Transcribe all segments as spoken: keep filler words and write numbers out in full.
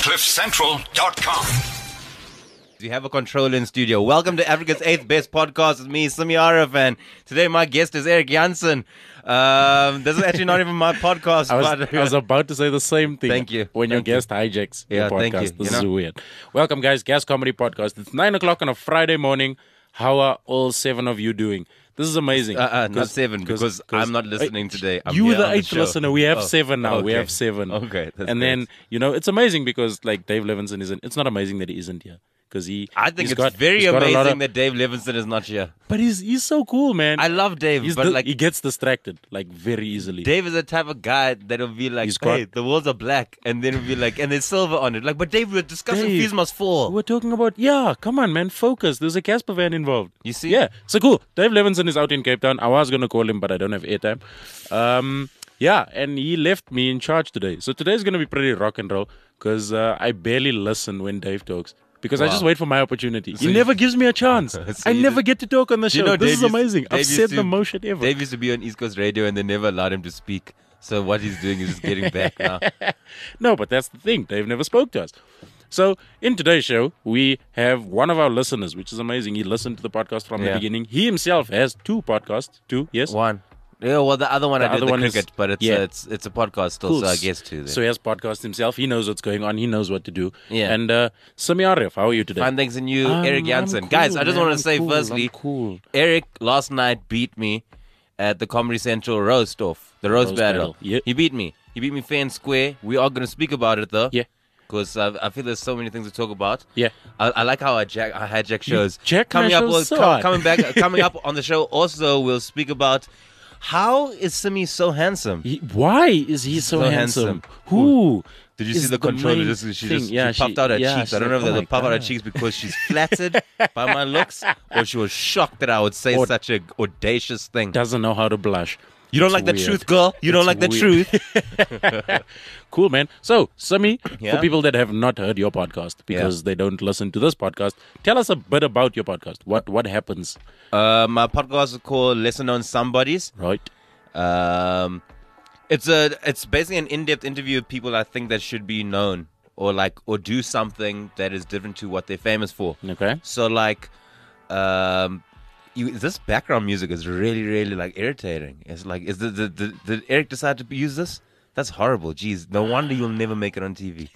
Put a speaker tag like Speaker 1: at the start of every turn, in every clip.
Speaker 1: cliff central dot com.
Speaker 2: We have a controller in studio. Welcome to Africa's eighth best podcast with me, Simi Arif, and today my guest is Eric Janssen. Um, this is actually not even my podcast.
Speaker 3: I was,
Speaker 2: but,
Speaker 3: I was about to say the same thing.
Speaker 2: Thank you.
Speaker 3: When your
Speaker 2: Thank you.
Speaker 3: guest hijacks
Speaker 2: Yeah,
Speaker 3: your podcast.
Speaker 2: thank you.
Speaker 3: This
Speaker 2: You
Speaker 3: is
Speaker 2: know?
Speaker 3: weird. Welcome, guys. Gas Comedy Podcast. It's nine o'clock on a Friday morning. How are all seven of you doing? This is amazing.
Speaker 2: Uh, uh, not seven, because I'm not listening today. I'm
Speaker 3: you were
Speaker 2: here
Speaker 3: the
Speaker 2: on
Speaker 3: eighth
Speaker 2: show.
Speaker 3: listener. We have
Speaker 2: Oh,
Speaker 3: seven now. We
Speaker 2: okay.
Speaker 3: have seven.
Speaker 2: Okay, that's
Speaker 3: and
Speaker 2: great.
Speaker 3: then, you know, it's amazing because, like, Dave Levinson isn't. It's not amazing that he isn't here. Because he,
Speaker 2: I think
Speaker 3: he's
Speaker 2: it's
Speaker 3: got,
Speaker 2: very
Speaker 3: he's got a lot
Speaker 2: amazing
Speaker 3: of,
Speaker 2: that Dave Levinson is not here.
Speaker 3: But he's he's so cool, man.
Speaker 2: I love Dave,
Speaker 3: He's
Speaker 2: but
Speaker 3: the-
Speaker 2: like
Speaker 3: he gets distracted, like, very easily.
Speaker 2: Dave is the type of guy that'll be like,
Speaker 3: He's
Speaker 2: hey,
Speaker 3: got-
Speaker 2: the walls are black, and then it'll be like, and there's silver on it. Like, but Dave, we're discussing
Speaker 3: Dave,
Speaker 2: fees must fall.
Speaker 3: We're talking about, yeah, come on, man, focus. There's a Casper van involved.
Speaker 2: You see?
Speaker 3: Yeah, so cool. Dave Levinson is out in Cape Town. I was going to call him, but I don't have airtime. Um, yeah, and he left me in charge today. So today's going to be pretty rock and roll because uh, I barely listen when Dave talks. Because I
Speaker 2: Wow.
Speaker 3: just wait for my opportunity.
Speaker 2: So
Speaker 3: he
Speaker 2: you-
Speaker 3: never gives me a chance.
Speaker 2: So
Speaker 3: I
Speaker 2: you
Speaker 3: never
Speaker 2: just-
Speaker 3: get to talk on the show.
Speaker 2: You know,
Speaker 3: this
Speaker 2: Dave
Speaker 3: is
Speaker 2: used-
Speaker 3: amazing. I've
Speaker 2: Dave used
Speaker 3: said
Speaker 2: to-
Speaker 3: the most shit ever.
Speaker 2: Dave used to be on East Coast Radio, and they never allowed him to speak. So what he's doing is just getting back now.
Speaker 3: No, but that's the thing. Dave never spoke to us. So in today's show, we have one of our listeners, which is amazing. He listened to the podcast from
Speaker 2: Yeah.
Speaker 3: the beginning. He himself has two podcasts. Two, yes?
Speaker 2: One. Yeah, well, the other one
Speaker 3: The
Speaker 2: I did
Speaker 3: other
Speaker 2: the
Speaker 3: one is-
Speaker 2: cricket, but it's
Speaker 3: yeah.
Speaker 2: uh, it's it's a podcast still,
Speaker 3: Cool.
Speaker 2: so I guess two. Then.
Speaker 3: So he has podcast himself. He knows what's going on. He knows what to do.
Speaker 2: Yeah.
Speaker 3: And uh, Sami Arif, how are you today?
Speaker 2: Fine, thanks, and you,
Speaker 3: Um,
Speaker 2: Eric
Speaker 3: I'm
Speaker 2: Janssen.
Speaker 3: cool,
Speaker 2: Guys, I just
Speaker 3: man.
Speaker 2: want
Speaker 3: I'm
Speaker 2: to say
Speaker 3: cool.
Speaker 2: firstly,
Speaker 3: I'm cool.
Speaker 2: Eric last night beat me at the Comedy Central roast off the roast,
Speaker 3: Roast
Speaker 2: battle.
Speaker 3: battle, yeah.
Speaker 2: He beat me. He beat me fair and square. We are going to speak about it though.
Speaker 3: Yeah.
Speaker 2: Because I, I feel there's so many things to talk about.
Speaker 3: Yeah.
Speaker 2: I, I like how I, jack, I hijack shows.
Speaker 3: jack my
Speaker 2: coming up,
Speaker 3: shows so
Speaker 2: com-
Speaker 3: hard.
Speaker 2: coming back, coming up on the show. Also, we'll speak about how is Simi so handsome.
Speaker 3: He- why is he so,
Speaker 2: So
Speaker 3: handsome?
Speaker 2: handsome.
Speaker 3: Who?
Speaker 2: Did you
Speaker 3: is
Speaker 2: see the controller?
Speaker 3: main
Speaker 2: Just, she
Speaker 3: thing?
Speaker 2: just
Speaker 3: yeah,
Speaker 2: she puffed out her
Speaker 3: yeah,
Speaker 2: cheeks. I
Speaker 3: she's
Speaker 2: don't know
Speaker 3: like,
Speaker 2: if
Speaker 3: oh
Speaker 2: they
Speaker 3: my
Speaker 2: puff out her
Speaker 3: God.
Speaker 2: cheeks because she's flattered by my looks, or she was shocked that I would say
Speaker 3: Or-
Speaker 2: such a audacious thing.
Speaker 3: Doesn't know how to blush.
Speaker 2: You don't
Speaker 3: It's
Speaker 2: like the
Speaker 3: weird.
Speaker 2: truth, girl. You don't
Speaker 3: It's
Speaker 2: like the
Speaker 3: weird.
Speaker 2: truth.
Speaker 3: Cool, man. So, Sami,
Speaker 2: Yeah?
Speaker 3: for people that have not heard your podcast because they don't listen to this podcast, tell us a bit about your podcast. What what happens,
Speaker 2: Uh, my podcast is called Lesser Known Somebodies.
Speaker 3: right?
Speaker 2: Um, it's a it's basically an in-depth interview of people I think that should be known, or like or do something that is different to what they're famous for.
Speaker 3: Okay.
Speaker 2: So like, um, you, this background music is really really like irritating. It's like, is the the, the did Eric decide to use this? That's horrible. Jeez, no wonder you'll never make it on T V.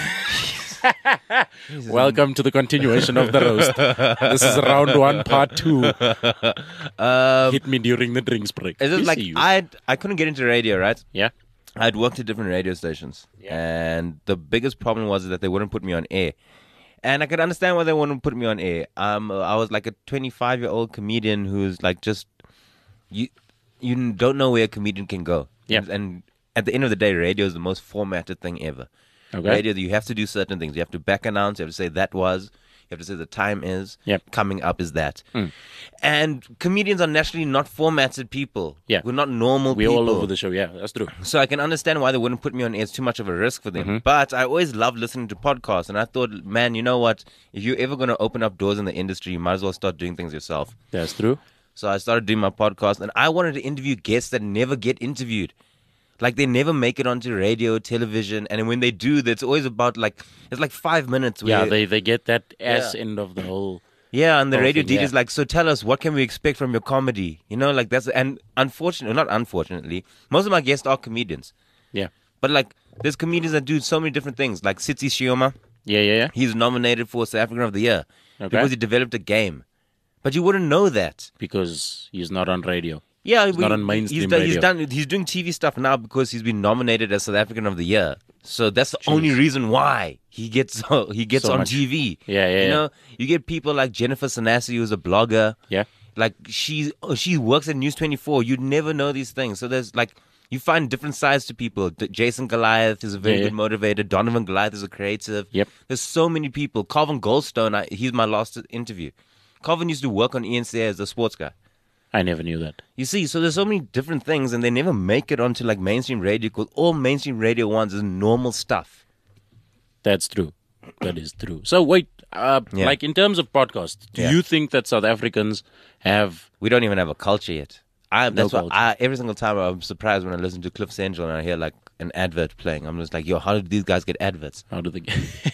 Speaker 3: Welcome to the continuation of the roast. This is round one, part two.
Speaker 2: Um,
Speaker 3: Hit me during the drinks break.
Speaker 2: It's just
Speaker 3: We
Speaker 2: like
Speaker 3: see you.
Speaker 2: I I couldn't get into radio, right?
Speaker 3: yeah.
Speaker 2: I'd worked at different radio stations,
Speaker 3: Yeah.
Speaker 2: and the biggest problem was that they wouldn't put me on air. And I could understand why they wouldn't put me on air. Um, I was like a twenty-five-year-old comedian who's like just you. You don't know where a comedian can go.
Speaker 3: Yeah.
Speaker 2: And, and at the end of the day, radio is the most formatted thing ever.
Speaker 3: Okay.
Speaker 2: Radio, you have to do certain things. You have to back announce. You have to say that was. You have to say the time is.
Speaker 3: Yep.
Speaker 2: Coming up is that.
Speaker 3: Mm.
Speaker 2: And comedians are naturally not formatted people.
Speaker 3: Yeah.
Speaker 2: We're not normal
Speaker 3: We're
Speaker 2: people.
Speaker 3: all over the show. Yeah, that's true.
Speaker 2: So I can understand why they wouldn't put me on air. It's too much of a risk for them.
Speaker 3: Mm-hmm.
Speaker 2: But I always loved listening to podcasts. And I thought, man, you know what? If you're ever going to open up doors in the industry, you might as well start doing things yourself.
Speaker 3: That's true.
Speaker 2: So I started doing my podcast. And I wanted to interview guests that never get interviewed. Like, they never make it onto radio, television. And when they do, it's always about, like, it's like five minutes. Where,
Speaker 3: Yeah, they, they get that ass
Speaker 2: Yeah.
Speaker 3: end of the whole.
Speaker 2: Yeah, and the
Speaker 3: whole
Speaker 2: radio
Speaker 3: thing,
Speaker 2: D J
Speaker 3: yeah.
Speaker 2: is like, so tell us, what can we expect from your comedy? You know, like, that's, and unfortunately, not unfortunately, most of my guests are comedians.
Speaker 3: Yeah.
Speaker 2: But like, there's comedians that do so many different things. Like Sitsi Shioma,
Speaker 3: Yeah, yeah, yeah.
Speaker 2: he's nominated for South African of the Year
Speaker 3: Okay.
Speaker 2: because he developed a game. But you wouldn't know that.
Speaker 3: Because he's not on radio.
Speaker 2: Yeah,
Speaker 3: He's not on mainstream
Speaker 2: he's done, He's
Speaker 3: radio.
Speaker 2: done. He's doing T V stuff now because he's been nominated as South African of the Year. So that's the only reason why he gets he gets
Speaker 3: So
Speaker 2: on
Speaker 3: much.
Speaker 2: T V.
Speaker 3: Yeah, yeah,
Speaker 2: You
Speaker 3: yeah.
Speaker 2: know, you get people like Jennifer Sanasi, who's a blogger.
Speaker 3: Yeah.
Speaker 2: Like she she works at News twenty-four. You'd never know these things. So there's like, you find different sides to people. D- Jason Goliath is a very
Speaker 3: Yeah,
Speaker 2: good motivator. Donovan Goliath is a creative.
Speaker 3: Yep.
Speaker 2: There's so many people. Calvin Goldstone, I, he's my last interview. Calvin used to work on E N C A as a sports guy.
Speaker 3: I never knew that.
Speaker 2: You see, so there's so many different things, and they never make it onto like mainstream radio. Because all mainstream radio wants is normal stuff.
Speaker 3: That's true. That is true. So wait, uh,
Speaker 2: Yeah.
Speaker 3: like in terms of podcasts, do
Speaker 2: Yeah.
Speaker 3: you think that South Africans have?
Speaker 2: We don't even have a culture yet. I, that's
Speaker 3: No
Speaker 2: why
Speaker 3: culture.
Speaker 2: I, every single time I'm surprised when I listen to Cliff Central and I hear like an advert playing. I'm just like, yo, how did these guys get adverts?
Speaker 3: How do they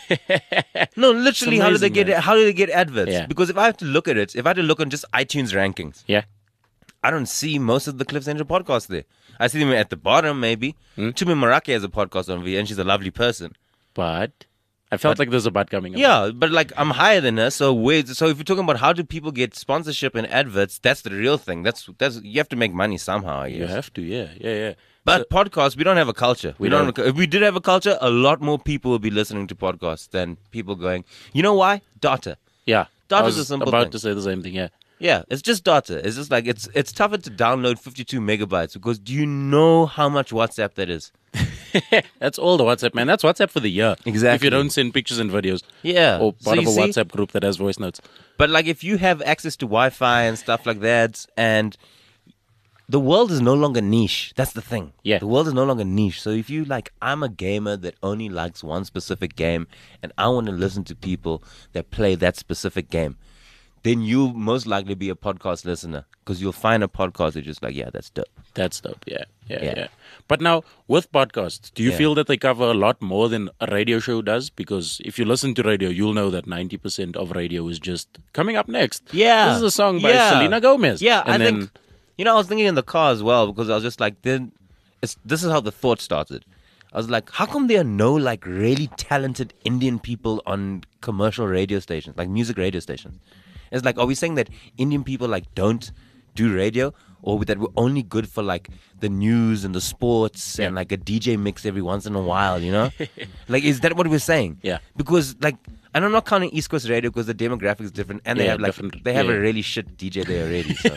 Speaker 3: get?
Speaker 2: No, literally, how do they
Speaker 3: amazing,
Speaker 2: get
Speaker 3: man.
Speaker 2: how do they get adverts?
Speaker 3: Yeah.
Speaker 2: Because if I have to look at it, if I had to look on just iTunes rankings,
Speaker 3: Yeah.
Speaker 2: I don't see most of the Cliff Central podcasts there. I see them at the bottom, maybe.
Speaker 3: Hmm?
Speaker 2: Tumi Marake has a podcast on V, and she's a lovely person.
Speaker 3: But I felt like there's a but coming up.
Speaker 2: Yeah, but like I'm higher than her, so wait. So if you're talking about how do people get sponsorship and adverts, that's the real thing. That's that's you have to make money somehow. I
Speaker 3: You
Speaker 2: guess.
Speaker 3: have to, yeah, yeah, yeah.
Speaker 2: But podcasts, we don't have a culture. We,
Speaker 3: We
Speaker 2: don't.
Speaker 3: don't.
Speaker 2: Have a, if we did have a culture, a lot more people would be listening to podcasts than people going. You know why? Data.
Speaker 3: Yeah.
Speaker 2: Data's
Speaker 3: I
Speaker 2: a
Speaker 3: was
Speaker 2: simple
Speaker 3: about
Speaker 2: thing.
Speaker 3: to say the same thing, yeah.
Speaker 2: Yeah, it's just data. It's just like it's it's tougher to download fifty-two megabytes because do you know how much WhatsApp that is?
Speaker 3: That's all the WhatsApp, man. That's WhatsApp for the year.
Speaker 2: Exactly.
Speaker 3: If you don't send pictures and videos.
Speaker 2: Yeah.
Speaker 3: Or
Speaker 2: So
Speaker 3: part
Speaker 2: you
Speaker 3: of a
Speaker 2: see?
Speaker 3: WhatsApp group that has voice notes.
Speaker 2: But like if you have access to Wi-Fi and stuff like that, and the world is no longer niche. That's the thing.
Speaker 3: Yeah.
Speaker 2: The world is no longer niche. So if you like, I'm a gamer that only likes one specific game, and I want to listen to people that play that specific game, then you'll most likely be a podcast listener because you'll find a podcast that's just like, yeah, that's dope.
Speaker 3: That's dope, yeah. Yeah,
Speaker 2: Yeah.
Speaker 3: yeah. But now, with podcasts, do you
Speaker 2: Yeah.
Speaker 3: feel that they cover a lot more than a radio show does? Because if you listen to radio, you'll know that ninety percent of radio is just coming up next.
Speaker 2: Yeah.
Speaker 3: This is a song by
Speaker 2: Yeah.
Speaker 3: Selena Gomez.
Speaker 2: Yeah,
Speaker 3: and
Speaker 2: I
Speaker 3: then,
Speaker 2: think, you know, I was thinking in the car as well because I was just like, then it's, this is how the thought started. I was like, how come there are no like really talented Indian people on commercial radio stations, like music radio stations? It's like, are we saying that Indian people like don't do radio, or that we're only good for like the news and the sports and like a D J mix every once in a while, you know? Like, is that what we're saying?
Speaker 3: Yeah.
Speaker 2: Because like, and I'm not counting East Coast radio because the demographic is different, and they
Speaker 3: Yeah,
Speaker 2: have like
Speaker 3: different-
Speaker 2: they have
Speaker 3: yeah.
Speaker 2: a really shit D J there already. So.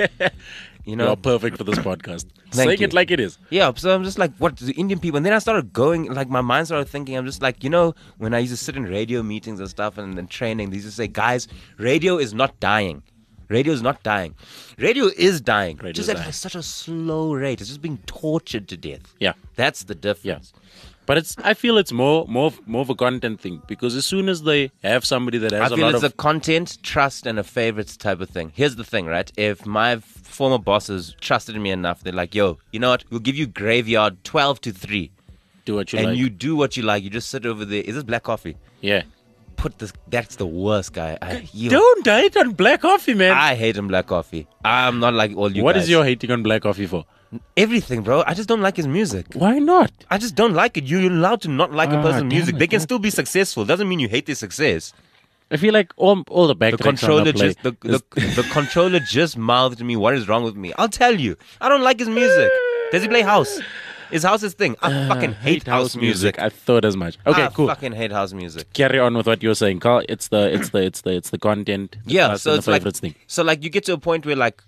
Speaker 2: You know,
Speaker 3: you're perfect for this podcast.
Speaker 2: Thank
Speaker 3: Saying
Speaker 2: you.
Speaker 3: it like it is.
Speaker 2: yeah, so I'm just like, what, the Indian people? And then I started going, like, my mind started thinking, I'm just like, you know, when I used to sit in radio meetings and stuff and, and training, they used to say, guys, radio is not dying. Radio is not dying. Radio is dying.
Speaker 3: Radio
Speaker 2: just
Speaker 3: is
Speaker 2: at
Speaker 3: dying.
Speaker 2: such a slow rate. It's just being tortured to death.
Speaker 3: Yeah.
Speaker 2: That's the difference.
Speaker 3: But it's. I feel it's more, more, more of a content thing because as soon as they have somebody that
Speaker 2: I
Speaker 3: has a
Speaker 2: feel
Speaker 3: lot
Speaker 2: it's
Speaker 3: of
Speaker 2: a content, trust, and a favorites type of thing. Here's the thing, right? If my f- former bosses trusted me enough, they're like, yo, you know what? We'll give you graveyard twelve to three.
Speaker 3: do what you
Speaker 2: and
Speaker 3: like.
Speaker 2: you do what you like. You just sit over there. Is this black coffee?
Speaker 3: yeah.
Speaker 2: Put this. That's the worst guy. I, yo,
Speaker 3: Don't hate on black coffee, man.
Speaker 2: I hate him black coffee. I'm not like all you
Speaker 3: What
Speaker 2: guys.
Speaker 3: is your hating on black coffee for?
Speaker 2: everything, bro? I just don't like his music.
Speaker 3: Why not?
Speaker 2: I just don't like it. You're allowed to not like a
Speaker 3: Ah,
Speaker 2: person's
Speaker 3: damn
Speaker 2: music.
Speaker 3: it,
Speaker 2: They can
Speaker 3: man.
Speaker 2: still be successful. Doesn't mean you hate their success.
Speaker 3: I feel like all, all the back
Speaker 2: The
Speaker 3: tracks on
Speaker 2: controller
Speaker 3: the play
Speaker 2: just the,
Speaker 3: is-
Speaker 2: the, the controller just mouthed me, "What is wrong with me?" I'll tell you. I don't like his music. Does he play house? Is house his thing? I fucking hate house music.
Speaker 3: I thought as much. Okay,
Speaker 2: I
Speaker 3: cool.
Speaker 2: fucking hate house music.
Speaker 3: Carry on with what you were saying, Carl. It's the it's the it's the it's the content. the
Speaker 2: Yeah,
Speaker 3: trust
Speaker 2: so
Speaker 3: and
Speaker 2: it's
Speaker 3: the
Speaker 2: like
Speaker 3: favorites thing.
Speaker 2: so like you get to a point where like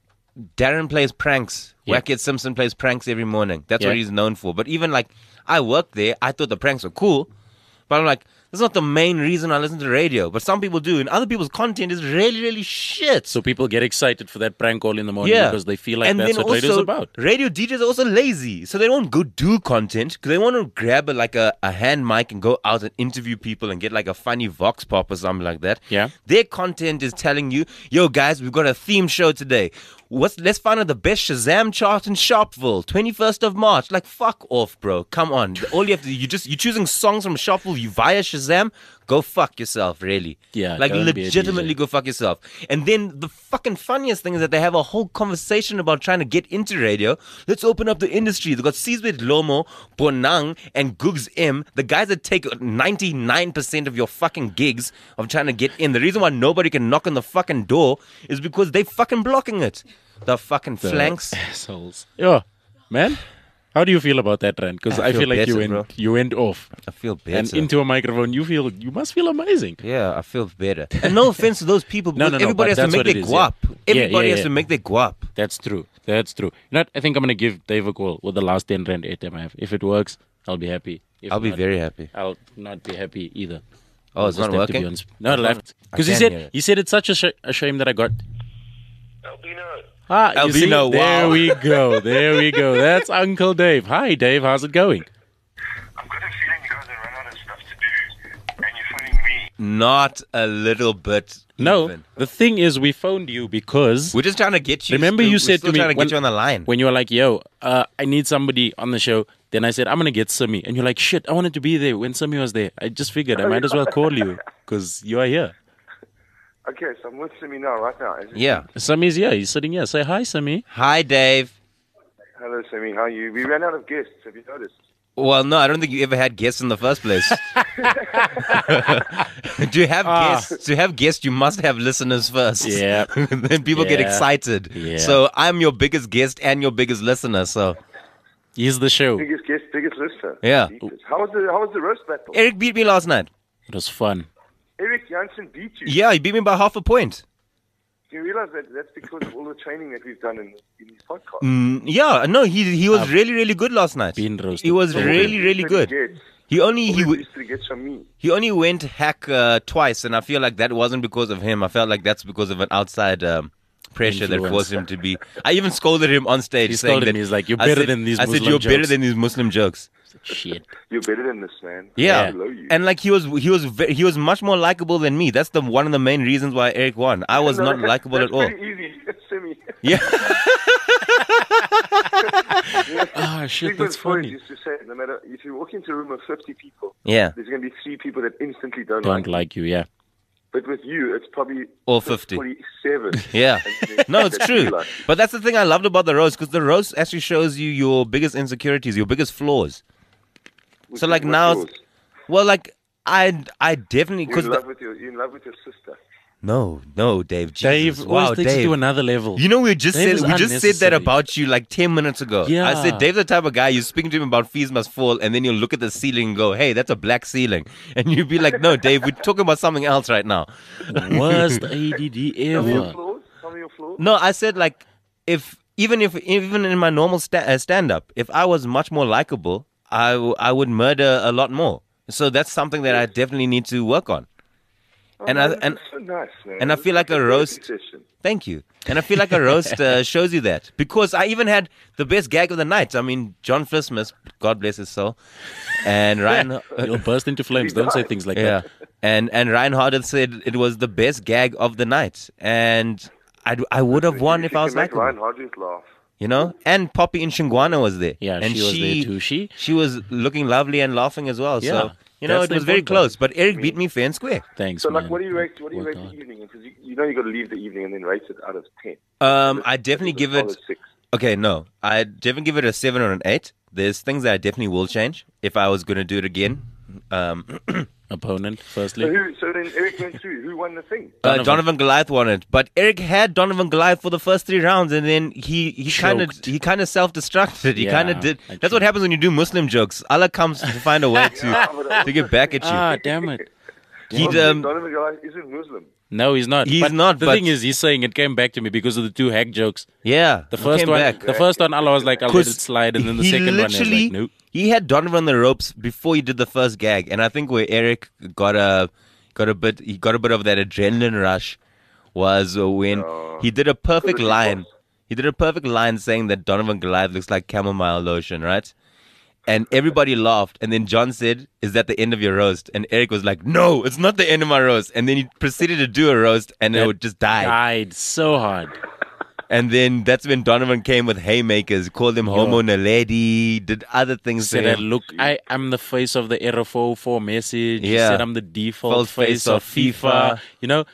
Speaker 2: Darren plays pranks.
Speaker 3: Yeah.
Speaker 2: Wackhead Simpson plays pranks every morning. That's
Speaker 3: Yeah.
Speaker 2: what he's known for. But even like I worked there, I thought the pranks were cool. But I'm like, that's not the main reason I listen to radio. But some people do, and other people's content is really, really shit.
Speaker 3: So people get excited for that prank call in the morning
Speaker 2: Yeah.
Speaker 3: because they feel like
Speaker 2: and
Speaker 3: that's
Speaker 2: then
Speaker 3: what radio's
Speaker 2: also,
Speaker 3: about.
Speaker 2: Radio D Js are also lazy. So they don't go do content because they want to grab a, like a, a hand mic and go out and interview people and get like a funny vox pop or something like that.
Speaker 3: Yeah.
Speaker 2: Their content is telling you, yo guys, we've got a theme show today. What's, let's find out the best Shazam chart in Sharpeville, twenty-first of March. Like, fuck off, bro. Come on. All you have to, you just, you're choosing songs from Sharpeville you via Shazam. Go fuck yourself, really.
Speaker 3: Yeah,
Speaker 2: Like,
Speaker 3: don't be a
Speaker 2: legitimately
Speaker 3: D J.
Speaker 2: go fuck yourself. And then the fucking funniest thing is that they have a whole conversation about trying to get into radio. Let's open up the industry. They've got Sizwe Lomo, Bonang, and Googs M, the guys that take ninety-nine percent of your fucking gigs of trying to get in. The reason why nobody can knock on the fucking door is because they fucking blocking it. The fucking
Speaker 3: The
Speaker 2: flanks.
Speaker 3: assholes. Yeah, man. How do you feel about that, Rand? Because
Speaker 2: I
Speaker 3: I
Speaker 2: feel
Speaker 3: feel like you
Speaker 2: better,
Speaker 3: went
Speaker 2: bro.
Speaker 3: you went off
Speaker 2: I feel better.
Speaker 3: and into a microphone. You feel you must feel amazing.
Speaker 2: Yeah, I feel better. And no offense to those people,
Speaker 3: No,
Speaker 2: because
Speaker 3: no, no,
Speaker 2: everybody
Speaker 3: but
Speaker 2: has to
Speaker 3: that's
Speaker 2: make
Speaker 3: what
Speaker 2: their
Speaker 3: it is, yeah.
Speaker 2: guap.
Speaker 3: Yeah,
Speaker 2: Everybody
Speaker 3: yeah,
Speaker 2: has
Speaker 3: yeah.
Speaker 2: to make their guap.
Speaker 3: That's true. That's true. You know what? I think I'm gonna give Dave a call with the last ten rand airtime I have. If it works, I'll be happy. If
Speaker 2: I'll be
Speaker 3: not,
Speaker 2: very happy.
Speaker 3: I'll not be happy either.
Speaker 2: Oh, it's
Speaker 3: Just
Speaker 2: not
Speaker 3: have to be
Speaker 2: working?
Speaker 3: on sp- No, it left.
Speaker 2: I
Speaker 3: Because he
Speaker 2: can
Speaker 3: said
Speaker 2: hear it.
Speaker 3: he said it's such a, sh- a shame that I got.
Speaker 4: Albino,
Speaker 3: Ah, you see?
Speaker 2: Albino,
Speaker 3: There
Speaker 2: wow.
Speaker 3: we go. There we go. That's Uncle Dave. Hi, Dave. How's it going?
Speaker 4: I've got a feeling you guys have run out of stuff to do, and you're phoning me.
Speaker 2: Not a little bit.
Speaker 3: No,
Speaker 2: even.
Speaker 3: the thing is, we phoned you because
Speaker 2: We're just trying to get you.
Speaker 3: remember
Speaker 2: still-
Speaker 3: you
Speaker 2: we're
Speaker 3: said
Speaker 2: still
Speaker 3: to me
Speaker 2: trying to
Speaker 3: when,
Speaker 2: get you on the line.
Speaker 3: when you were like, "Yo, uh, I need somebody on the show Then I said, I'm going to get Simi. And you're like, shit, I wanted to be there when Simi was there. I just figured I might as well call you because you are here.
Speaker 4: Okay, so I'm with Simi now, right now. Is it-
Speaker 2: Yeah.
Speaker 3: Simi's here. He's sitting here. Say hi, Simi.
Speaker 2: Hi, Dave.
Speaker 4: Hello, Simi. How are you? We ran out of guests. Have you noticed?
Speaker 2: Well, no, I don't think you ever had guests in the first place. Do you have
Speaker 3: Ah.
Speaker 2: guests? To have guests, you must have listeners first.
Speaker 3: Yeah.
Speaker 2: Then people get
Speaker 3: Yeah.
Speaker 2: excited.
Speaker 3: Yeah.
Speaker 2: So I'm your biggest guest and your biggest listener. So
Speaker 3: He's the show.
Speaker 4: Biggest guest, biggest listener.
Speaker 2: Yeah.
Speaker 4: Jesus. How was the How was the roast battle?
Speaker 2: Eric beat me last night.
Speaker 3: It was fun.
Speaker 4: Eric Jansen beat you.
Speaker 2: Yeah, he beat me by half a point.
Speaker 4: Do you realize that that's because of all the training that we've done in, in these podcasts?
Speaker 2: Mm, yeah, no, he he was really really good last night.
Speaker 3: Been roasted.
Speaker 2: He was
Speaker 3: Oh,
Speaker 2: really really
Speaker 4: All
Speaker 2: good.
Speaker 4: he gets-
Speaker 2: He only
Speaker 4: all
Speaker 2: he
Speaker 4: he
Speaker 2: w-
Speaker 4: used to get from me.
Speaker 2: he only went hack uh, twice, and I feel like that wasn't because of him. I felt like that's because of an outside um, pressure that
Speaker 3: Influence.
Speaker 2: forced him to be. I even scolded him on stage,
Speaker 3: He
Speaker 2: saying
Speaker 3: scolded
Speaker 2: that
Speaker 3: me. He's like, "You're
Speaker 2: I
Speaker 3: better
Speaker 2: said-
Speaker 3: than these
Speaker 2: I said,
Speaker 3: Muslim
Speaker 2: "You're better
Speaker 3: jokes."
Speaker 2: than these Muslim jokes."
Speaker 3: Shit.
Speaker 4: You're better than this, man.
Speaker 2: Yeah,
Speaker 4: I'm below you.
Speaker 2: and like he was, he was, ve- he was much more likable than me. That's the one of the main reasons why Eric won. I was
Speaker 4: No,
Speaker 2: not
Speaker 4: that-
Speaker 2: likable
Speaker 4: that's
Speaker 2: at all.
Speaker 4: Pretty easy, Simi.
Speaker 2: Yeah,
Speaker 3: Ah, shit,
Speaker 4: Sigmund
Speaker 3: that's
Speaker 4: Freud
Speaker 3: funny.
Speaker 4: used to say, no matter if you walk into a room of fifty people,
Speaker 2: yeah,
Speaker 4: there's going to be three people that instantly don't,
Speaker 3: Don't
Speaker 4: like you.
Speaker 3: like you, yeah.
Speaker 4: But with you, it's probably
Speaker 2: All fifty.
Speaker 4: forty-seven.
Speaker 2: yeah.
Speaker 4: And then
Speaker 2: No, it's
Speaker 4: that
Speaker 2: true.
Speaker 4: you like you.
Speaker 2: But that's the thing I loved about the roast, because the roast actually shows you your biggest insecurities, your biggest flaws.
Speaker 4: Which
Speaker 2: So
Speaker 4: is
Speaker 2: like
Speaker 4: what's
Speaker 2: now,
Speaker 4: yours.
Speaker 2: it's- well, like I, I definitely
Speaker 4: You're
Speaker 2: because
Speaker 4: in love with your, you're in love with your sister.
Speaker 2: no, no, Dave,
Speaker 3: Dave
Speaker 2: Jesus.
Speaker 3: always
Speaker 2: wow,
Speaker 3: takes it
Speaker 2: Dave.
Speaker 3: to another level.
Speaker 2: You know, we just
Speaker 3: Dave is
Speaker 2: said we just said that
Speaker 3: unnecessary.
Speaker 2: about you like ten minutes ago.
Speaker 3: Yeah.
Speaker 2: I said Dave's the type of guy you're speaking to him about fees must fall, and then you'll look at the ceiling and go, "Hey, that's a black ceiling," and you'd be like, "No, Dave, we're talking about something else right now."
Speaker 3: Worst A D D
Speaker 4: Tell me your
Speaker 3: ever.
Speaker 4: flaws. Tell me your flaws.
Speaker 2: No, I said like if even if even in my normal sta- uh, stand up, if I was much more likable, I w- I would murder a lot more. So that's something that I definitely need to work on.
Speaker 4: Oh,
Speaker 2: and
Speaker 4: man,
Speaker 2: I-
Speaker 4: this
Speaker 2: and-
Speaker 4: is so nice, man.
Speaker 2: and I
Speaker 4: This
Speaker 2: feel
Speaker 4: is
Speaker 2: like a
Speaker 4: therapy
Speaker 2: roast-
Speaker 4: session.
Speaker 2: Thank you. And I feel like a roast uh, shows you that. Because I even had the best gag of the night. I mean, John Flismus, God bless his soul, and Ryan...
Speaker 3: You'll burst into flames. Don't say things like
Speaker 2: yeah.
Speaker 3: that.
Speaker 2: And, and Ryan Hardeth said it was the best gag of the night. And I, I would have won
Speaker 4: You
Speaker 2: if I was
Speaker 4: can make
Speaker 2: likable.
Speaker 4: Ryan Hodges laugh.
Speaker 2: You know? And Poppy Nshingwana was there.
Speaker 3: Yeah,
Speaker 2: and
Speaker 3: she was there too. She?
Speaker 2: She was looking lovely and laughing as well.
Speaker 3: Yeah,
Speaker 2: So, you know,
Speaker 3: that's
Speaker 2: it
Speaker 3: the
Speaker 2: was very
Speaker 3: important
Speaker 2: close. But Eric beat me fair and square.
Speaker 3: Thanks,
Speaker 4: So,
Speaker 3: man.
Speaker 4: like, what do you rate? What do you
Speaker 3: Worked
Speaker 4: rate the
Speaker 3: hard.
Speaker 4: evening? Because you, you know you got to leave the evening and then rate it out of ten.
Speaker 2: Um, I definitely
Speaker 4: It's a
Speaker 2: give it...
Speaker 4: solid six.
Speaker 2: Okay, no. I definitely give it a seven or an eight. There's things that I definitely will change if I was going to do it again. Um,
Speaker 3: Opponent,
Speaker 4: So
Speaker 3: firstly.
Speaker 4: who? So then Eric went through. Who won the thing?
Speaker 2: uh,
Speaker 3: Donovan.
Speaker 2: Donovan Goliath won it, but Eric had Donovan Goliath for the first three rounds, and then he he kind of
Speaker 3: Choked.
Speaker 2: he kind of self-destructed. He
Speaker 3: Yeah,
Speaker 2: kind of did.
Speaker 3: I
Speaker 2: That's what happens when you do Muslim jokes. Allah comes to find a way to to get back at you.
Speaker 3: Ah, damn it.
Speaker 2: He'd,
Speaker 4: Donovan-
Speaker 2: um,
Speaker 4: Donovan Goliath isn't Muslim.
Speaker 3: No, he's not.
Speaker 2: He's
Speaker 3: but
Speaker 2: not,
Speaker 3: The
Speaker 2: but-
Speaker 3: thing is, he's saying it came back to me because of the two hack jokes.
Speaker 2: yeah,
Speaker 3: The
Speaker 2: he
Speaker 3: first
Speaker 2: came
Speaker 3: one,
Speaker 2: back.
Speaker 3: the first one, Allah was like, "I'll let it
Speaker 2: 'Cause
Speaker 3: slide," and then the
Speaker 2: he
Speaker 3: second one, he was
Speaker 2: literally-
Speaker 3: like, "Nope."
Speaker 2: He had Donovan on the ropes before he did the first gag, and I think where Eric got a got a bit he got a bit of that adrenaline rush was uh, when
Speaker 4: Oh.
Speaker 2: he did a perfect
Speaker 4: Could've
Speaker 2: line.
Speaker 4: been
Speaker 2: He did a perfect line saying that Donovan Goliath looks like chamomile lotion, right? And everybody laughed, and then John said, "Is that the end of your roast?" And Eric was like, "No, it's not the end of my roast." And then he proceeded to do a roast, and it
Speaker 3: That
Speaker 2: would just die.
Speaker 3: Died so hard.
Speaker 2: And then that's when Donovan came with haymakers, called him Homo Naledi, did other things to
Speaker 3: Said, that,
Speaker 2: him.
Speaker 3: "Look, I am the face of the R F O four message." He
Speaker 2: Yeah.
Speaker 3: said, "I'm the default
Speaker 2: Default
Speaker 3: face,
Speaker 2: face
Speaker 3: of
Speaker 2: of
Speaker 3: FIFA."
Speaker 2: FIFA.
Speaker 3: You know?